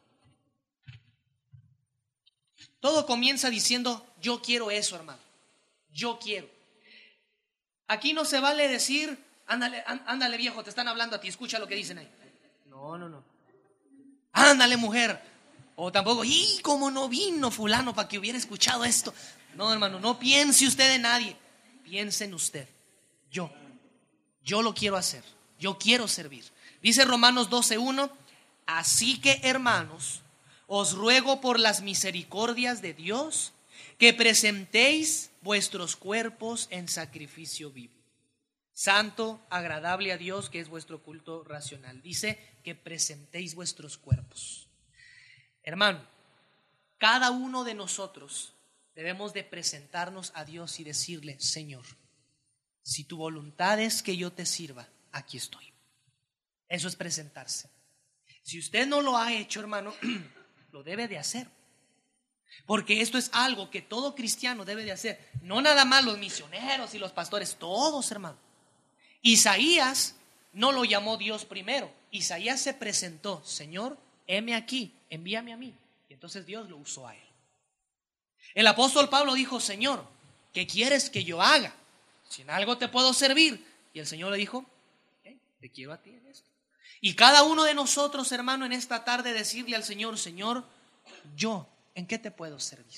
Todo comienza diciendo, yo quiero eso, hermano. Yo quiero. Aquí no se vale decir, ándale, ándale viejo, te están hablando a ti, escucha lo que dicen ahí. No, no, no. Ándale mujer. O tampoco, y cómo no vino fulano para que hubiera escuchado esto. No, hermano, no piense usted en nadie. Piense en usted. Yo, yo lo quiero hacer. Yo quiero servir. Dice Romanos doce uno, así que, hermanos, os ruego por las misericordias de Dios que presentéis vuestros cuerpos en sacrificio vivo, santo, agradable a Dios, que es vuestro culto racional. Dice que presentéis vuestros cuerpos. Hermano, cada uno de nosotros debemos de presentarnos a Dios y decirle, Señor, si tu voluntad es que yo te sirva, aquí estoy. Eso es presentarse. Si usted no lo ha hecho, hermano, lo debe de hacer. Porque esto es algo que todo cristiano debe de hacer. No nada más los misioneros y los pastores, todos, hermano. Isaías no lo llamó Dios primero. Isaías se presentó: Señor, heme aquí, envíame a mí. Y entonces Dios lo usó a él. El apóstol Pablo dijo: Señor, ¿qué quieres que yo haga? Si en algo te puedo servir. Y el Señor le dijo: hey, te quiero a ti en esto. Y cada uno de nosotros, hermano, en esta tarde decirle al Señor: Señor, yo, ¿en qué te puedo servir?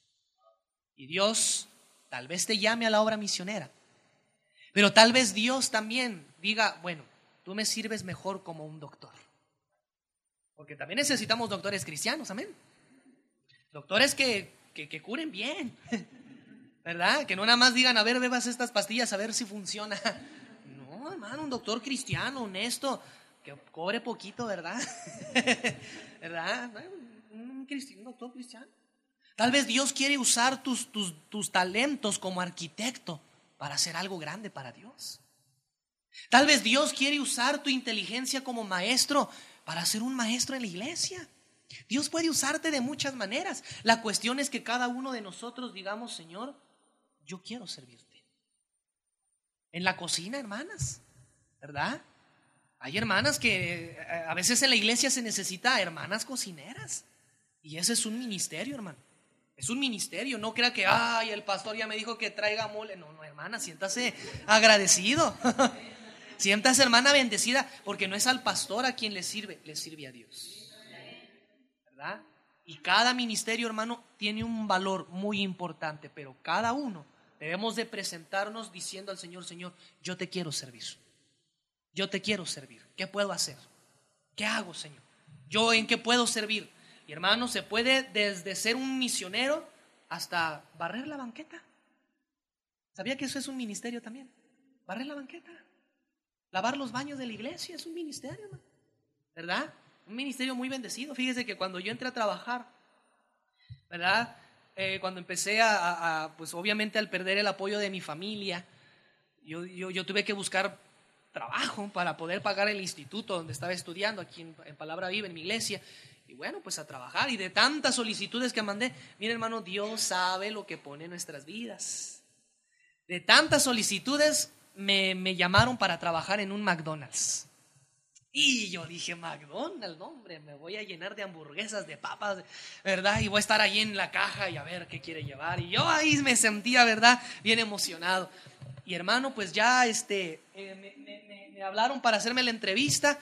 Y Dios tal vez te llame a la obra misionera, pero tal vez Dios también diga: bueno, tú me sirves mejor como un doctor. Porque también necesitamos doctores cristianos, amén. Doctores que, que, que curen bien, ¿verdad? Que no nada más digan: a ver, bebas estas pastillas a ver si funciona. No, hermano, un doctor cristiano, honesto, que cobre poquito, ¿verdad? ¿Verdad? Un, cristiano, un doctor cristiano. Tal vez Dios quiere usar tus, tus, tus talentos como arquitecto para hacer algo grande para Dios. Tal vez Dios quiere usar tu inteligencia como maestro para ser un maestro en la iglesia. Dios puede usarte de muchas maneras. La cuestión es que cada uno de nosotros digamos: Señor, yo quiero servirte. En la cocina, hermanas, ¿verdad? Hay hermanas que a veces en la iglesia se necesita hermanas cocineras. Y ese es un ministerio, hermano. Es un ministerio. No crea que, ay, el pastor ya me dijo que traiga mole. No, no, hermana, siéntase agradecido. Siéntase, hermana, bendecida, porque no es al pastor a quien le sirve, le sirve a Dios, ¿verdad? Y cada ministerio, hermano, tiene un valor muy importante, pero cada uno debemos de presentarnos diciendo al Señor: Señor, yo te quiero servir. Yo te quiero servir. ¿Qué puedo hacer? ¿Qué hago, Señor? ¿Yo en qué puedo servir? Y hermano, se puede desde ser un misionero hasta barrer la banqueta. ¿Sabía que eso es un ministerio también? Barrer la banqueta. Lavar los baños de la iglesia es un ministerio, hermano, ¿verdad? Un ministerio muy bendecido. Fíjese que cuando yo entré a trabajar, ¿verdad? Eh, cuando empecé a, a, a, pues obviamente al perder el apoyo de mi familia, yo, yo, yo tuve que buscar trabajo para poder pagar el instituto donde estaba estudiando, aquí en, en Palabra Viva, en mi iglesia. Y bueno, pues a trabajar. Y de tantas solicitudes que mandé, mire, hermano, Dios sabe lo que pone en nuestras vidas. De tantas solicitudes me, me llamaron para trabajar en un McDonald's. Y yo dije: McDonald's, no, hombre, me voy a llenar de hamburguesas, de papas, ¿verdad? Y voy a estar ahí en la caja y a ver qué quiere llevar. Y yo ahí me sentía, ¿verdad?, bien emocionado. Y hermano, pues ya este, eh, me, me, me hablaron para hacerme la entrevista.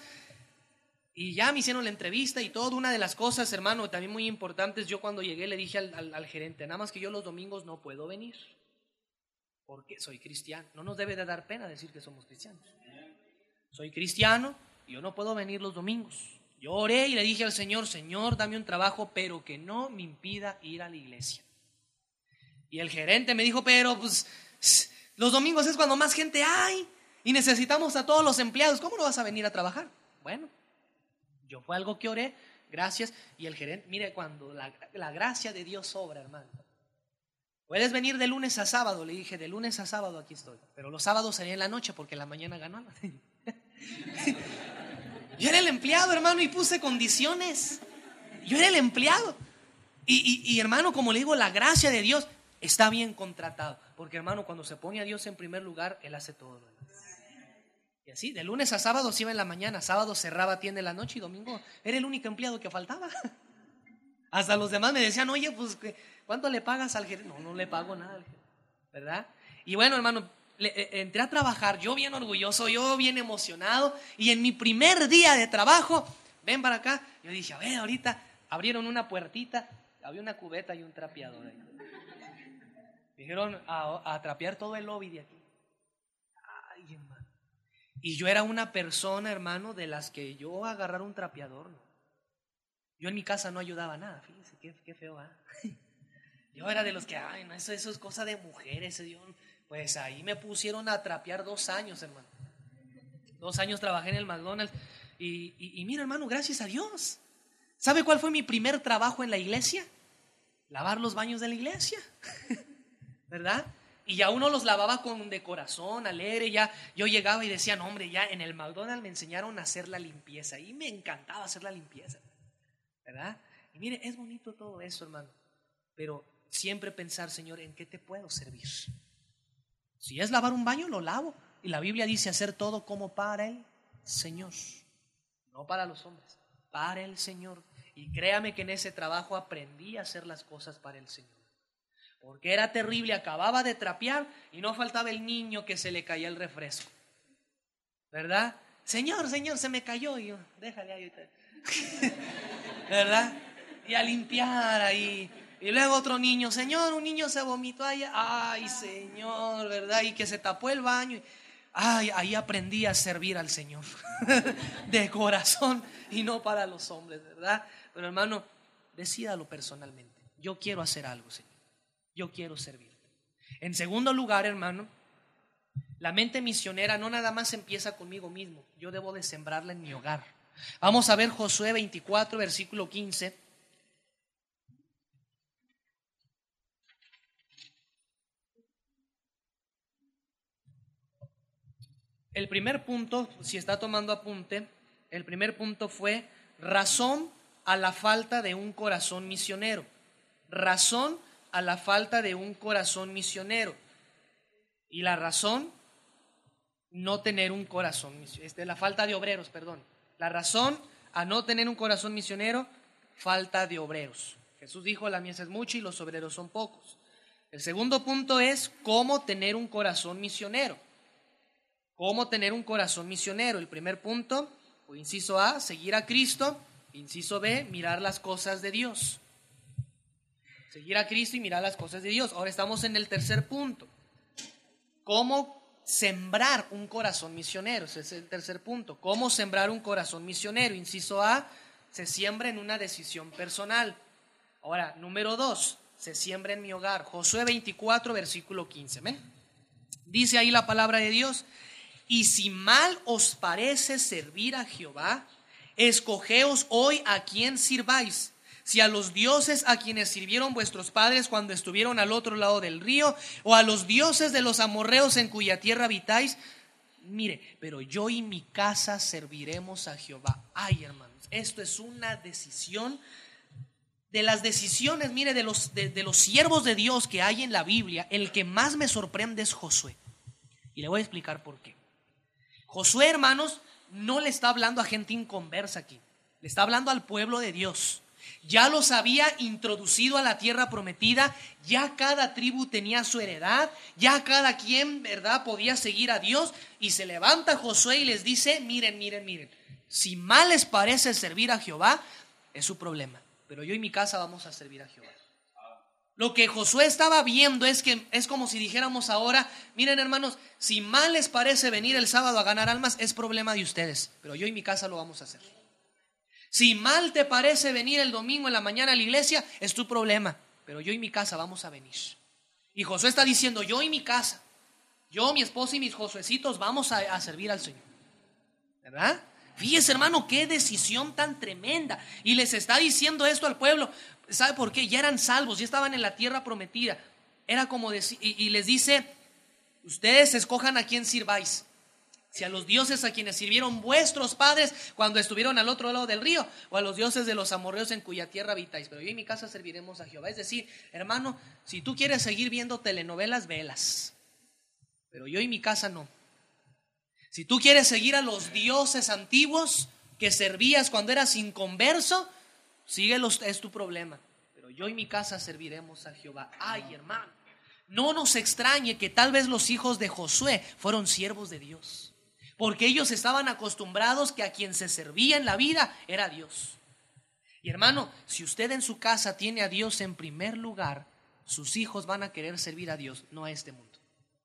Y ya me hicieron la entrevista y todo. Una de las cosas, hermano, también muy importantes, yo cuando llegué le dije al, al, al gerente: nada más que yo los domingos no puedo venir, porque soy cristiano. No nos debe de dar pena decir que somos cristianos. Soy cristiano y yo no puedo venir los domingos. Yo oré y le dije al Señor: Señor, dame un trabajo, pero que no me impida ir a la iglesia. Y el gerente me dijo: pero pues los domingos es cuando más gente hay y necesitamos a todos los empleados. ¿Cómo no vas a venir a trabajar? Bueno, yo fue algo que oré, gracias. Y el gerente, mire, cuando la, la gracia de Dios obra, hermano. Puedes venir de lunes a sábado. Le dije: de lunes a sábado aquí estoy. Pero los sábados sería en la noche porque en la mañana ganaba. Yo era el empleado, hermano, y puse condiciones. Yo era el empleado. Y, y, y hermano, como le digo, la gracia de Dios está bien contratado. Porque hermano, cuando se pone a Dios en primer lugar, Él hace todo lo demás. Y así, de lunes a sábado se iba en la mañana, sábado cerraba tienda en la noche y domingo era el único empleado que faltaba. Hasta los demás me decían: oye, pues, ¿cuánto le pagas al gerente? No, no le pago nada al gerente, ¿verdad? Y bueno, hermano, le, eh, entré a trabajar, yo bien orgulloso, yo bien emocionado. Y en mi primer día de trabajo, ven para acá, yo dije: a ver, ahorita abrieron una puertita, había una cubeta y un trapeador ahí. Dijeron a, a trapear todo el lobby de aquí. Ay, hermano. Y yo era una persona, hermano, de las que yo agarrar un trapeador, ¿no? Yo en mi casa no ayudaba nada, fíjense, qué, qué feo, ¿eh? Yo era de los que, ay, no, eso, eso es cosa de mujeres. Yo, pues ahí me pusieron a trapear dos años, hermano. Dos años trabajé en el McDonald's. Y, y, y mira, hermano, gracias a Dios. ¿Sabe cuál fue mi primer trabajo en la iglesia? Lavar los baños de la iglesia. ¿Verdad? Y ya uno los lavaba con de corazón, alegre. Ya yo llegaba y decía: no, hombre, ya en el McDonald's me enseñaron a hacer la limpieza. Y me encantaba hacer la limpieza, ¿verdad? Y mire, es bonito todo eso, hermano. Pero siempre pensar: Señor, ¿en qué te puedo servir? Si es lavar un baño, lo lavo. Y la Biblia dice hacer todo como para el Señor, no para los hombres, para el Señor. Y créame que en ese trabajo aprendí a hacer las cosas para el Señor. Porque era terrible, acababa de trapear y no faltaba el niño que se le caía el refresco, ¿verdad? Señor, señor, se me cayó. Y yo, déjale ahí. ¿Verdad? Y a limpiar ahí. Y luego otro niño, señor, un niño se vomitó allá. Ay, señor, ¿verdad? Y que se tapó el baño. Ay, ahí aprendí a servir al Señor. De corazón y no para los hombres, ¿verdad? Pero hermano, decídalo personalmente. Yo quiero hacer algo, Señor. Yo quiero servirte. En segundo lugar, hermano, la mente misionera no nada más empieza conmigo mismo. Yo debo de sembrarla en mi hogar. Vamos a ver Josué veinticuatro, versículo quince. El primer punto, si está tomando apunte, el primer punto fue razón a la falta de un corazón misionero. Razón a la falta de un corazón misionero. Y la razón, no tener un corazón misionero. Este, la falta de obreros, perdón. La razón a no tener un corazón misionero, falta de obreros. Jesús dijo, la mies es mucha y los obreros son pocos. El segundo punto es cómo tener un corazón misionero. ¿Cómo tener un corazón misionero? El primer punto, o inciso A, seguir a Cristo. Inciso B, mirar las cosas de Dios. Seguir a Cristo y mirar las cosas de Dios. Ahora estamos en el tercer punto. ¿Cómo sembrar un corazón misionero? Ese es el tercer punto. ¿Cómo sembrar un corazón misionero? Inciso A, se siembra en una decisión personal. Ahora, número dos, se siembra en mi hogar. Josué veinticuatro, versículo quince. ¿Ven? Dice ahí la palabra de Dios. Y si mal os parece servir a Jehová, escogeos hoy a quién sirváis. Si a los dioses a quienes sirvieron vuestros padres cuando estuvieron al otro lado del río, o a los dioses de los amorreos en cuya tierra habitáis. Mire, pero yo y mi casa serviremos a Jehová. Ay, hermanos, esto es una decisión. De las decisiones, mire, de los, de, de los siervos de Dios que hay en la Biblia, el que más me sorprende es Josué. Y le voy a explicar por qué. Josué, hermanos, no le está hablando a gente inconversa aquí. Le está hablando al pueblo de Dios. Ya los había introducido a la tierra prometida. Ya cada tribu tenía su heredad. Ya cada quien, ¿verdad?, podía seguir a Dios. Y se levanta Josué y les dice, miren, miren, miren. Si mal les parece servir a Jehová, es su problema. Pero yo y mi casa vamos a servir a Jehová. Lo que Josué estaba viendo es que es como si dijéramos ahora, miren hermanos, si mal les parece venir el sábado a ganar almas, es problema de ustedes, pero yo y mi casa lo vamos a hacer. Si mal te parece venir el domingo en la mañana a la iglesia, es tu problema, pero yo y mi casa vamos a venir. Y Josué está diciendo, yo y mi casa, yo, mi esposa y mis josuecitos vamos a, a servir al Señor, ¿verdad? Fíjese, hermano, qué decisión tan tremenda. Y les está diciendo esto al pueblo. ¿Sabe por qué? Ya eran salvos, ya estaban en la tierra prometida. Era como decir, y, y les dice, ustedes escojan a quién sirváis. Si a los dioses a quienes sirvieron vuestros padres cuando estuvieron al otro lado del río, o a los dioses de los amorreos en cuya tierra habitáis. Pero yo y mi casa serviremos a Jehová. Es decir, hermano, si tú quieres seguir viendo telenovelas, velas. Pero yo y mi casa no. Si tú quieres seguir a los dioses antiguos que servías cuando eras inconverso, síguelos, es tu problema. Pero yo y mi casa serviremos a Jehová. Ay, hermano, no nos extrañe que tal vez los hijos de Josué fueron siervos de Dios, porque ellos estaban acostumbrados que a quien se servía en la vida era Dios. Y hermano, si usted en su casa tiene a Dios en primer lugar, sus hijos van a querer servir a Dios, no a este mundo.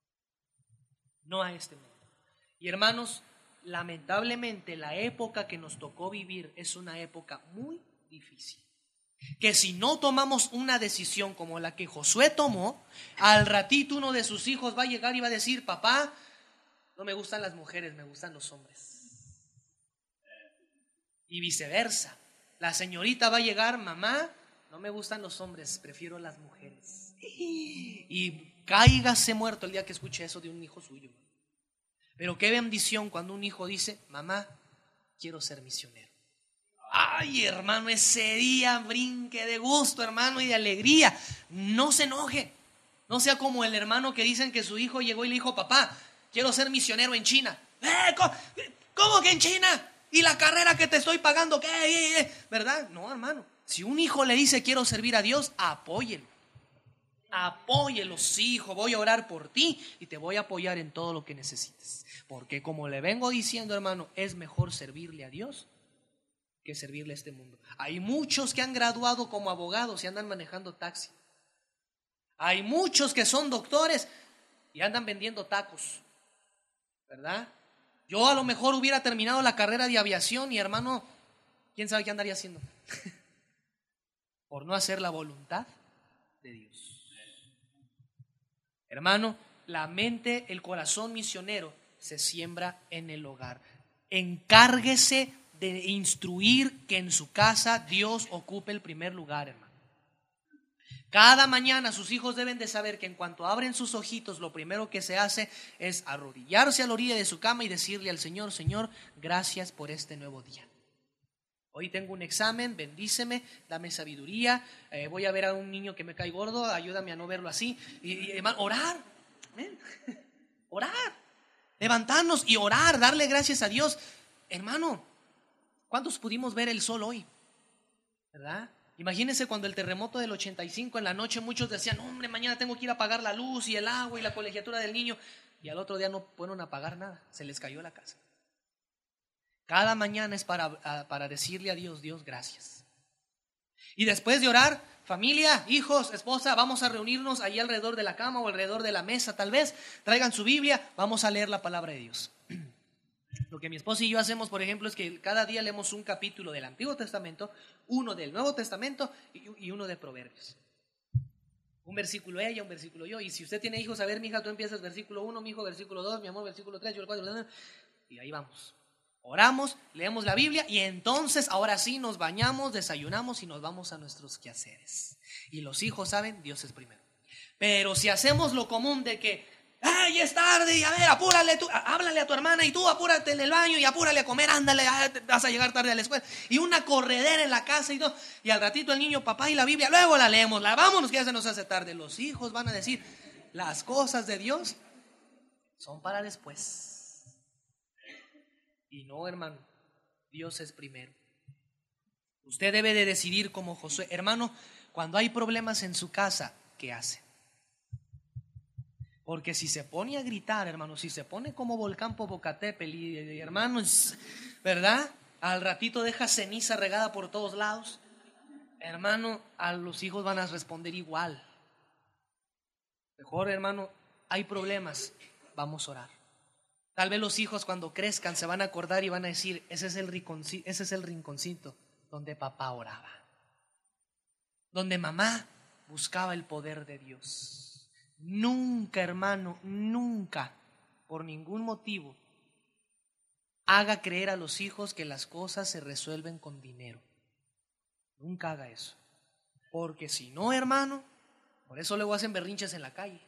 No a este mundo. Y hermanos, lamentablemente la época que nos tocó vivir es una época muy difícil. Que si no tomamos una decisión como la que Josué tomó, al ratito uno de sus hijos va a llegar y va a decir, papá, no me gustan las mujeres, me gustan los hombres. Y viceversa. La señorita va a llegar, mamá, no me gustan los hombres, prefiero las mujeres. Y cáigase muerto el día que escuche eso de un hijo suyo. Pero qué bendición cuando un hijo dice, mamá, quiero ser misionero. Ay, hermano, ese día brinque de gusto, hermano, y de alegría. No se enoje. No sea como el hermano que dicen que su hijo llegó y le dijo, papá, quiero ser misionero en China. ¿Eh? ¿Cómo, ¿Cómo que en China? ¿Y la carrera que te estoy pagando qué? ¿Verdad? No, hermano. Si un hijo le dice quiero servir a Dios, apóyelo. Apóyelo, sí, hijo, voy a orar por ti y te voy a apoyar en todo lo que necesites. Porque como le vengo diciendo, hermano, es mejor servirle a Dios que servirle a este mundo. Hay muchos que han graduado como abogados y andan manejando taxi. Hay muchos que son doctores y andan vendiendo tacos, ¿verdad? Yo a lo mejor hubiera terminado la carrera de aviación y, hermano, quién sabe qué andaría haciendo. Por no hacer la voluntad de Dios. Hermano, la mente, el corazón misionero se siembra en el hogar. Encárguese de instruir que en su casa Dios ocupe el primer lugar, hermano. Cada mañana sus hijos deben de saber que en cuanto abren sus ojitos, lo primero que se hace es arrodillarse a la orilla de su cama y decirle al Señor: Señor, gracias por este nuevo día. Hoy tengo un examen, bendíceme, dame sabiduría, eh, voy a ver a un niño que me cae gordo, ayúdame a no verlo así. Y, y hermano, orar, ¿eh? Orar, levantarnos y orar, darle gracias a Dios. Hermano, ¿cuántos pudimos ver el sol hoy? ¿Verdad? Imagínense cuando el terremoto del ochenta y cinco en la noche, muchos decían: hombre, mañana tengo que ir a apagar la luz y el agua y la colegiatura del niño. Y al otro día no fueron a apagar nada, se les cayó la casa. Cada mañana es para, para decirle a Dios: Dios, gracias. Y después de orar, familia, hijos, esposa, vamos a reunirnos ahí alrededor de la cama o alrededor de la mesa, tal vez. Traigan su Biblia, vamos a leer la palabra de Dios. Lo que mi esposa y yo hacemos, por ejemplo, es que cada día leemos un capítulo del Antiguo Testamento, uno del Nuevo Testamento y uno de Proverbios. Un versículo ella, un versículo yo. Y si usted tiene hijos, a ver, mija, tú empiezas versículo uno, mi hijo versículo dos, mi amor versículo tres, yo el cuatro, y ahí vamos. Oramos, leemos la Biblia y entonces ahora sí nos bañamos, desayunamos y nos vamos a nuestros quehaceres. Y los hijos saben, Dios es primero. Pero si hacemos lo común de que, ¡ay, es tarde! Y a ver, apúrale tú, háblale a tu hermana y tú apúrate en el baño y apúrale a comer, ándale, vas a llegar tarde a la escuela. Y una corredera en la casa y todo. Y al ratito el niño, papá, y la Biblia, luego la leemos, la vámonos que ya se nos hace tarde. Los hijos van a decir, las cosas de Dios son para después. Y no, hermano, Dios es primero. Usted debe de decidir como Josué. Hermano, cuando hay problemas en su casa, ¿qué hace? Porque si se pone a gritar, hermano, si se pone como volcán Popocatépetl y, y hermanos, ¿verdad? Al ratito deja ceniza regada por todos lados. Hermano, a los hijos van a responder igual. Mejor, hermano, hay problemas, vamos a orar. Tal vez los hijos cuando crezcan se van a acordar y van a decir: ese es el rinconcito, ese es el rinconcito donde papá oraba, donde mamá buscaba el poder de Dios. Nunca, hermano, nunca, por ningún motivo, haga creer a los hijos que las cosas se resuelven con dinero. Nunca haga eso. Porque si no, hermano, por eso luego hacen berrinches en la calle.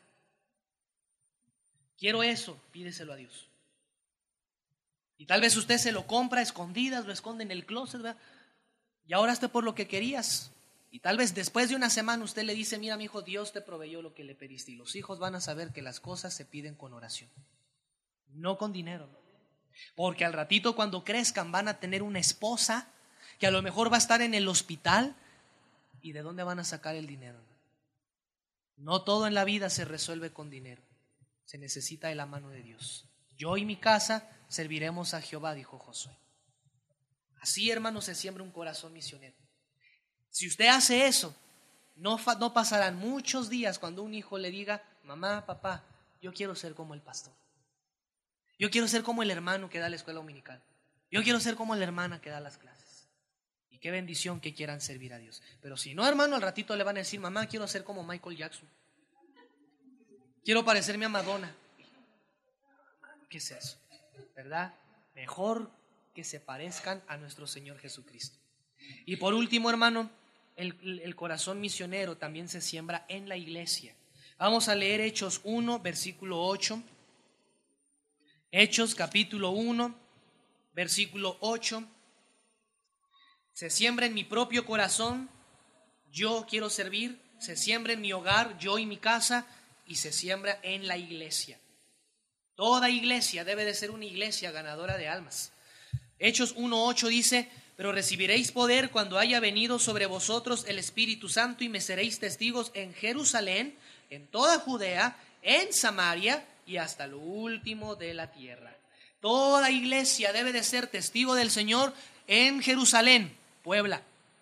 Quiero eso, pídeselo a Dios. Y tal vez usted se lo compra a escondidas, lo esconde en el closet, ¿verdad? Y ahora esté por lo que querías. Y tal vez después de una semana usted le dice: mira, mi hijo, Dios te proveyó lo que le pediste. Y los hijos van a saber que las cosas se piden con oración, no con dinero. Porque al ratito cuando crezcan van a tener una esposa que a lo mejor va a estar en el hospital. ¿Y de dónde van a sacar el dinero? No todo en la vida se resuelve con dinero. Se necesita de la mano de Dios. Yo y mi casa serviremos a Jehová, dijo Josué. Así, hermano, se siembra un corazón misionero. Si usted hace eso, no, fa- no pasarán muchos días cuando un hijo le diga: mamá, papá, yo quiero ser como el pastor. Yo quiero ser como el hermano que da la escuela dominical. Yo quiero ser como la hermana que da las clases. Y qué bendición que quieran servir a Dios. Pero si no, hermano, al ratito le van a decir: mamá, quiero ser como Michael Jackson. Quiero parecerme a Madonna. ¿Qué es eso? ¿Verdad? Mejor que se parezcan a nuestro Señor Jesucristo. Y por último, hermano, el, el corazón misionero también se siembra en la iglesia. Vamos a leer Hechos uno, versículo ocho. Hechos capítulo uno, versículo ocho. Se siembra en mi propio corazón, yo quiero servir. Se siembra en mi hogar, yo y mi casa. Y se siembra en la iglesia. Toda iglesia debe de ser una iglesia ganadora de almas. Hechos uno ocho dice: pero recibiréis poder cuando haya venido sobre vosotros el Espíritu Santo, y me seréis testigos en Jerusalén, en toda Judea, en Samaria y hasta lo último de la tierra. Toda iglesia debe de ser testigo del Señor en Jerusalén, Puebla,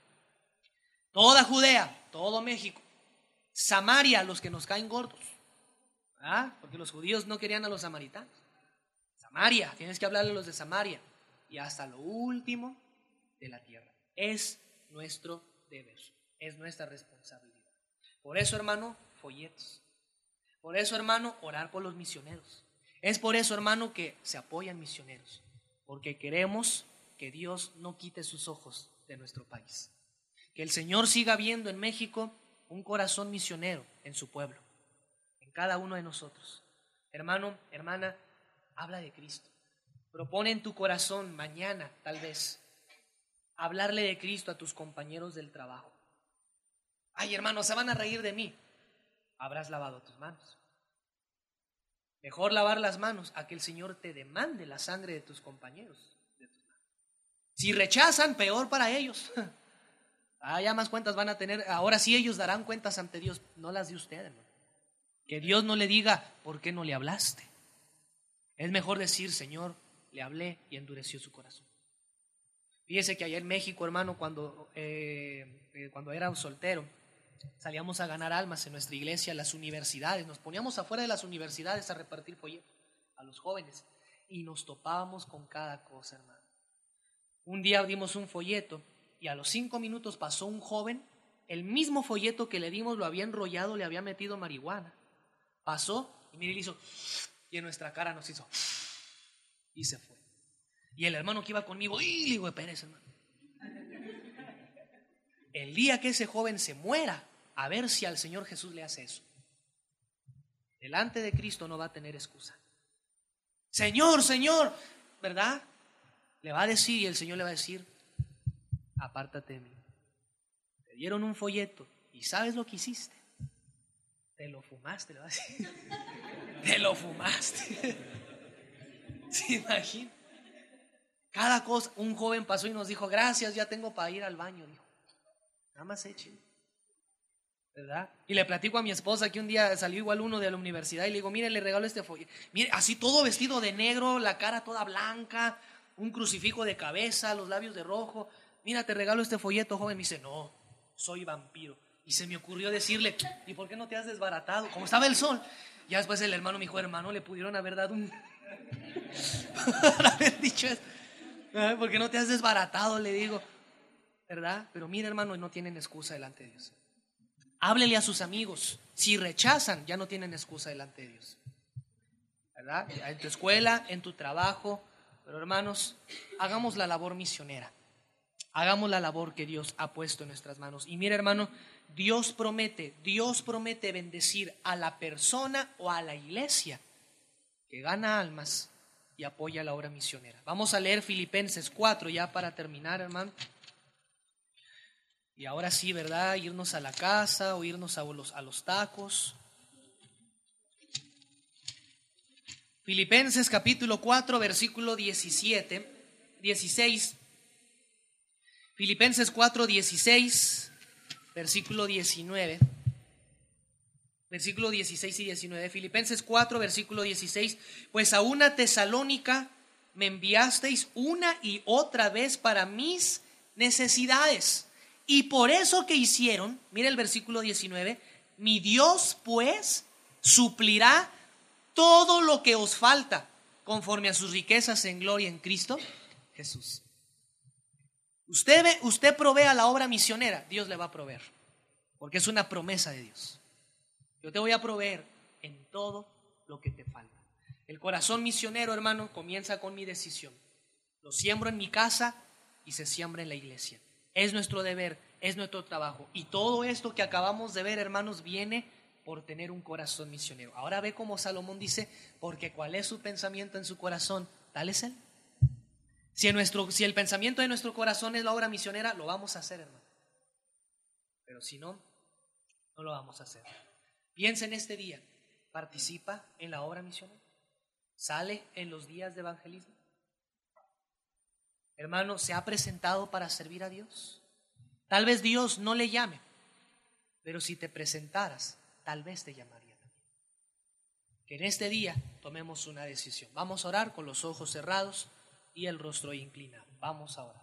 toda Judea, todo México, Samaria, los que nos caen gordos, ¿ah? Porque los judíos no querían a los samaritanos. Samaria, tienes que hablarle a los de Samaria, y hasta lo último de la tierra. Es nuestro deber, es nuestra responsabilidad. Por eso, hermano, folletos. Por eso, hermano, orar por los misioneros. Es por eso, hermano, que se apoyan misioneros, porque queremos que Dios no quite sus ojos de nuestro país. Que el Señor siga viendo en México un corazón misionero en su pueblo, en cada uno de nosotros. Hermano, hermana, habla de Cristo. Propone en tu corazón mañana, tal vez, hablarle de Cristo a tus compañeros del trabajo. Ay, hermano, se van a reír de mí. Habrás lavado tus manos. Mejor lavar las manos a que el Señor te demande la sangre de tus compañeros. De tus manos. Si rechazan, peor para ellos. Ah, ya más cuentas van a tener. Ahora sí ellos darán cuentas ante Dios, no las de usted, hermano. Que Dios no le diga, ¿por qué no le hablaste? Es mejor decir, Señor, le hablé y endureció su corazón. Fíjese que allá en México, hermano, cuando, eh, eh, cuando era un soltero, salíamos a ganar almas en nuestra iglesia, en las universidades. Nos poníamos afuera de las universidades a repartir folletos a los jóvenes y nos topábamos con cada cosa, hermano. Un día dimos un folleto y a los cinco minutos pasó un joven, el mismo folleto que le dimos lo había enrollado, le había metido marihuana. Pasó y mire, le hizo, y en nuestra cara nos hizo, y se fue. Y el hermano que iba conmigo, y le digo, espérese, hermano. El día que ese joven se muera, a ver si al Señor Jesús le hace eso. Delante de Cristo no va a tener excusa. Señor, Señor, ¿verdad? Le va a decir, y el Señor le va a decir, apártate de mí. Te dieron un folleto, ¿y sabes lo que hiciste? Te lo fumaste, le va a decir. Te lo fumaste. ¿Se imagina? Cada cosa, un joven pasó y nos dijo, gracias, ya tengo para ir al baño, dijo. Nada más echen, ¿verdad? Y le platico a mi esposa que un día salió igual uno de la universidad y le digo, mire, le regalo este folleto. Mire, así todo vestido de negro, la cara toda blanca, un crucifijo de cabeza, los labios de rojo. Mira, te regalo este folleto, joven. Me dice, no, soy vampiro. Y se me ocurrió decirle, ¿y por qué no te has desbaratado? Como estaba el sol. Ya después el hermano me dijo, hermano, le pudieron haber dado un... para haber dicho eso. ¿Por qué no te has desbaratado? Le digo, ¿verdad? Pero mira, hermano, no tienen excusa delante de Dios. Háblele a sus amigos. Si rechazan, ya no tienen excusa delante de Dios, ¿verdad? En tu escuela, en tu trabajo. Pero hermanos, hagamos la labor misionera. Hagamos la labor que Dios ha puesto en nuestras manos. Y mira, hermano, Dios promete, Dios promete bendecir a la persona o a la iglesia que gana almas y apoya la obra misionera. Vamos a leer Filipenses cuatro ya para terminar, hermano. Y ahora sí, ¿verdad? Irnos a la casa o irnos a los, a los tacos. Filipenses capítulo cuatro, versículo diecisiete, dieciséis. Filipenses cuatro, dieciséis, versículo diecinueve. Versículo dieciséis y diecinueve. Filipenses cuatro, versículo dieciséis. Pues a una Tesalónica me enviasteis una y otra vez para mis necesidades. Y por eso que hicieron, mira el versículo diecinueve, mi Dios pues suplirá todo lo que os falta conforme a sus riquezas en gloria en Cristo Jesús. Usted, ve, usted provea la obra misionera, Dios le va a proveer, porque es una promesa de Dios. Yo te voy a proveer en todo lo que te falta. El corazón misionero, hermano, comienza con mi decisión. Lo siembro en mi casa y se siembra en la iglesia. Es nuestro deber, es nuestro trabajo. Y todo esto que acabamos de ver, hermanos, viene por tener un corazón misionero. Ahora ve como Salomón dice, porque cuál es su pensamiento en su corazón, tal es él. Si, en nuestro, si el pensamiento de nuestro corazón es la obra misionera, lo vamos a hacer, hermano. Pero si no, no lo vamos a hacer. Piensa en este día, participa en la obra misionera. ¿Sale en los días de evangelismo? Hermano, ¿se ha presentado para servir a Dios? Tal vez Dios no le llame, pero si te presentaras, tal vez te llamaría también. Que en este día tomemos una decisión. Vamos a orar con los ojos cerrados y el rostro inclinado. Vamos a orar.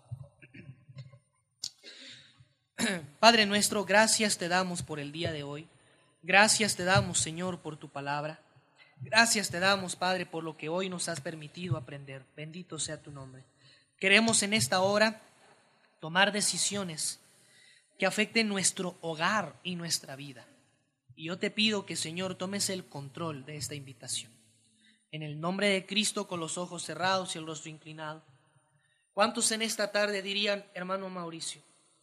Padre nuestro, gracias te damos por el día de hoy. Gracias te damos, Señor, por tu palabra. Gracias te damos, Padre, por lo que hoy nos has permitido aprender. Bendito sea tu nombre. Queremos en esta hora tomar decisiones que afecten nuestro hogar y nuestra vida. Y yo te pido que, Señor, tomes el control de esta invitación. En el nombre de Cristo, con los ojos cerrados y el rostro inclinado. ¿Cuántos en esta tarde dirían, hermano Mauricio,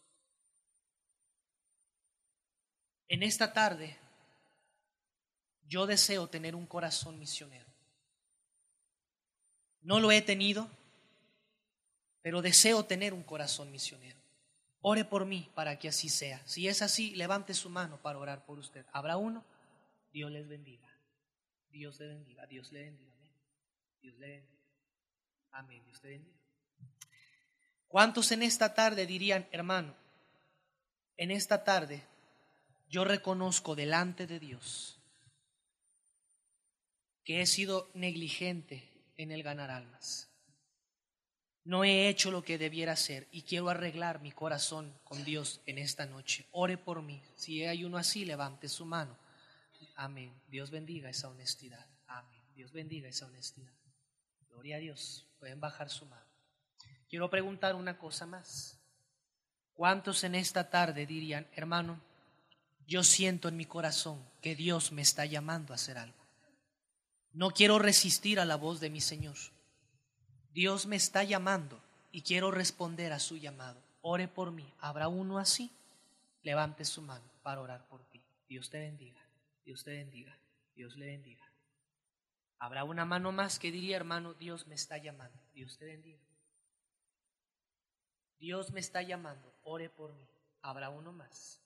en esta tarde yo deseo tener un corazón misionero? No lo he tenido, pero deseo tener un corazón misionero. Ore por mí para que así sea. Si es así, levante su mano para orar por usted. ¿Habrá uno? Dios les bendiga. Dios le bendiga. Dios le bendiga. Amén. Dios le bendiga. Amén. Dios te bendiga. ¿Cuántos en esta tarde dirían, hermano, en esta tarde yo reconozco delante de Dios que he sido negligente en el ganar almas? No he hecho lo que debiera hacer y quiero arreglar mi corazón con Dios en esta noche. Ore por mí. Si hay uno así, levante su mano. Amén. Dios bendiga esa honestidad. Amén. Dios bendiga esa honestidad. Gloria a Dios. Pueden bajar su mano. Quiero preguntar una cosa más. ¿Cuántos en esta tarde dirían, hermano, yo siento en mi corazón que Dios me está llamando a hacer algo? No quiero resistir a la voz de mi Señor. Dios me está llamando y quiero responder a su llamado. Ore por mí. ¿Habrá uno así? Levante su mano para orar por ti. Dios te bendiga. Dios te bendiga. Dios le bendiga. ¿Habrá una mano más que diría, hermano, Dios me está llamando? Dios te bendiga. Dios me está llamando. Ore por mí. ¿Habrá uno más?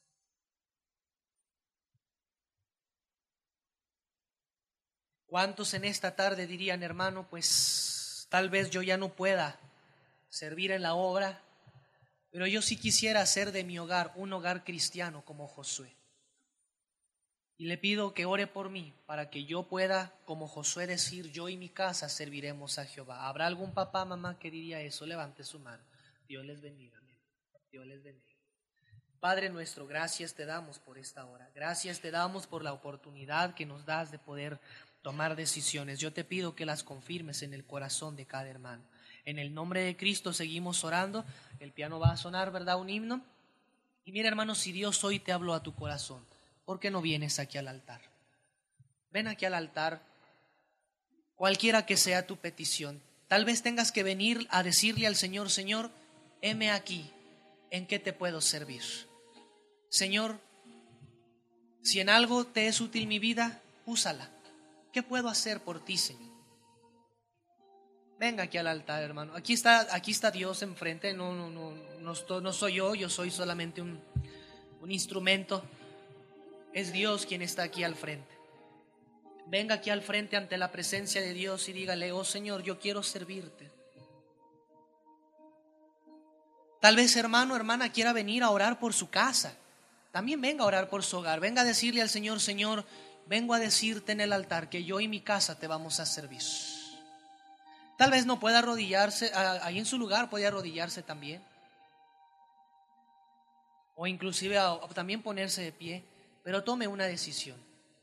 ¿Cuántos en esta tarde dirían, hermano, pues tal vez yo ya no pueda servir en la obra, pero yo sí quisiera hacer de mi hogar un hogar cristiano como Josué? Y le pido que ore por mí para que yo pueda, como Josué, decir, yo y mi casa serviremos a Jehová. ¿Habrá algún papá, mamá que diría eso? Levante su mano. Dios les bendiga. Amén. Dios les bendiga. Padre nuestro, gracias te damos por esta hora. Gracias te damos por la oportunidad que nos das de poder tomar decisiones. Yo te pido que las confirmes en el corazón de cada hermano. En el nombre de Cristo seguimos orando. El piano va a sonar, ¿verdad? Un himno. Y mira, hermano, si Dios hoy te habló a tu corazón, ¿por qué no vienes aquí al altar? Ven aquí al altar, cualquiera que sea tu petición. Tal vez tengas que venir a decirle al Señor, Señor, heme aquí, ¿en qué te puedo servir? Señor, si en algo te es útil mi vida, úsala. ¿Qué puedo hacer por ti, Señor? Venga aquí al altar, hermano. Aquí está, aquí está Dios enfrente. No, no, no, no, no soy yo, yo soy solamente un, un instrumento. Es Dios quien está aquí al frente. Venga aquí al frente ante la presencia de Dios y dígale, oh Señor, yo quiero servirte. Tal vez hermano, hermana quiera venir a orar por su casa. También venga a orar por su hogar. Venga a decirle al Señor, Señor, vengo a decirte en el altar que yo y mi casa te vamos a servir. Tal vez no pueda arrodillarse, ahí en su lugar puede arrodillarse también. O inclusive a, a también ponerse de pie, pero tome una decisión.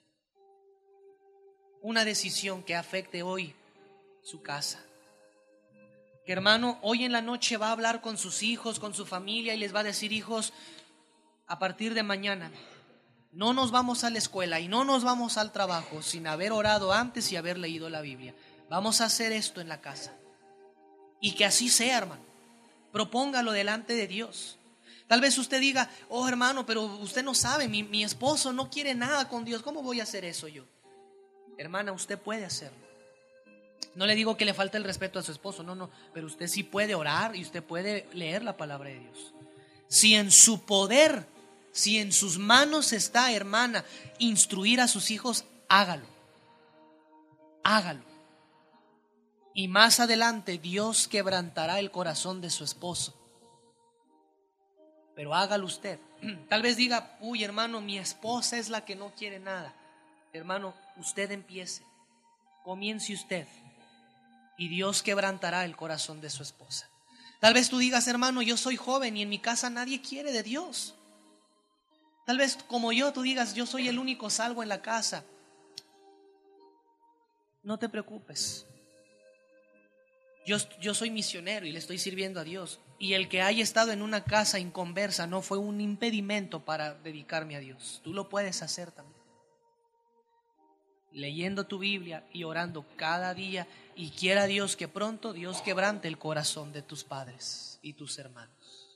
Una decisión que afecte hoy su casa. Que hermano, hoy en la noche va a hablar con sus hijos, con su familia y les va a decir, hijos, a partir de mañana no nos vamos a la escuela y no nos vamos al trabajo sin haber orado antes y haber leído la Biblia. Vamos a hacer esto en la casa. Y que así sea, hermano. Propóngalo delante de Dios. Tal vez usted diga, oh hermano, pero usted no sabe, mi, mi esposo no quiere nada con Dios. ¿Cómo voy a hacer eso yo? Hermana, usted puede hacerlo. No le digo que le falte el respeto a su esposo, no, no. Pero usted sí puede orar y usted puede leer la palabra de Dios. Si en su poder, si en sus manos está, hermana, instruir a sus hijos, hágalo. Hágalo. Y más adelante Dios quebrantará el corazón de su esposo. Pero hágalo usted. Tal vez diga, uy hermano, mi esposa es la que no quiere nada. Hermano, usted empiece. Comience usted. Y Dios quebrantará el corazón de su esposa. Tal vez tú digas, hermano, yo soy joven y en mi casa nadie quiere de Dios. Tal vez como yo tú digas, yo soy el único salvo en la casa. No te preocupes. Yo, yo soy misionero y le estoy sirviendo a Dios. Y el que haya estado en una casa inconversa no fue un impedimento para dedicarme a Dios. Tú lo puedes hacer también. Leyendo tu Biblia y orando cada día. Y quiera Dios que pronto Dios quebrante el corazón de tus padres y tus hermanos.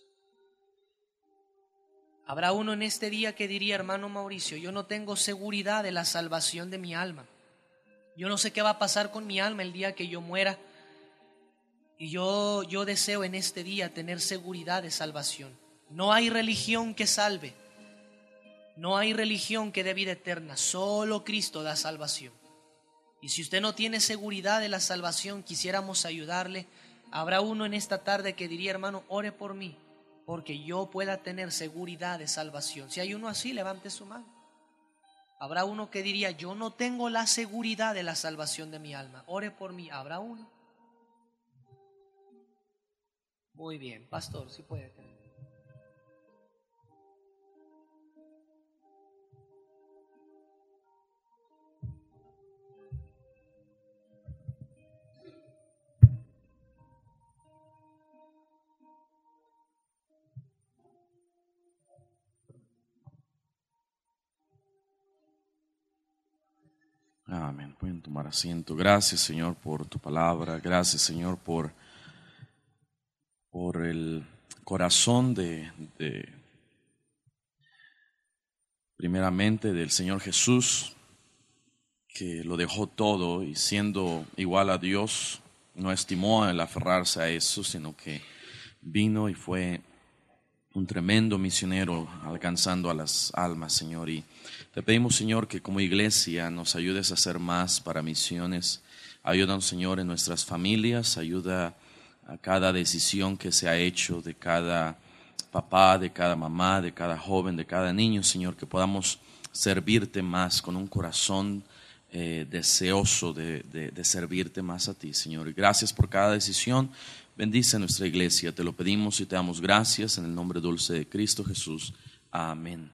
Habrá uno en este día que diría, hermano Mauricio, yo no tengo seguridad de la salvación de mi alma. Yo no sé qué va a pasar con mi alma el día que yo muera. Y yo, yo deseo en este día tener seguridad de salvación. No hay religión que salve. No hay religión que dé vida eterna. Solo Cristo da salvación. Y si usted no tiene seguridad de la salvación, quisiéramos ayudarle. Habrá uno en esta tarde que diría, hermano, ore por mí, porque yo pueda tener seguridad de salvación. Si hay uno así, levante su mano. Habrá uno que diría, yo no tengo la seguridad de la salvación de mi alma. Ore por mí. Habrá uno. Muy bien, pastor, si puede tener. Amén. Pueden tomar asiento. Gracias, Señor, por tu palabra. Gracias, Señor, por, por el corazón de, de, primeramente, del Señor Jesús, que lo dejó todo y siendo igual a Dios, no estimó el aferrarse a eso, sino que vino y fue un tremendo misionero alcanzando a las almas, Señor. Y te pedimos, Señor, que como iglesia nos ayudes a hacer más para misiones. Ayúdanos, Señor, en nuestras familias. Ayuda a cada decisión que se ha hecho de cada papá, de cada mamá, de cada joven, de cada niño, Señor, que podamos servirte más con un corazón eh, deseoso de, de, de servirte más a ti, Señor. Y gracias por cada decisión. Bendice a nuestra iglesia, te lo pedimos y te damos gracias en el nombre dulce de Cristo Jesús. Amén.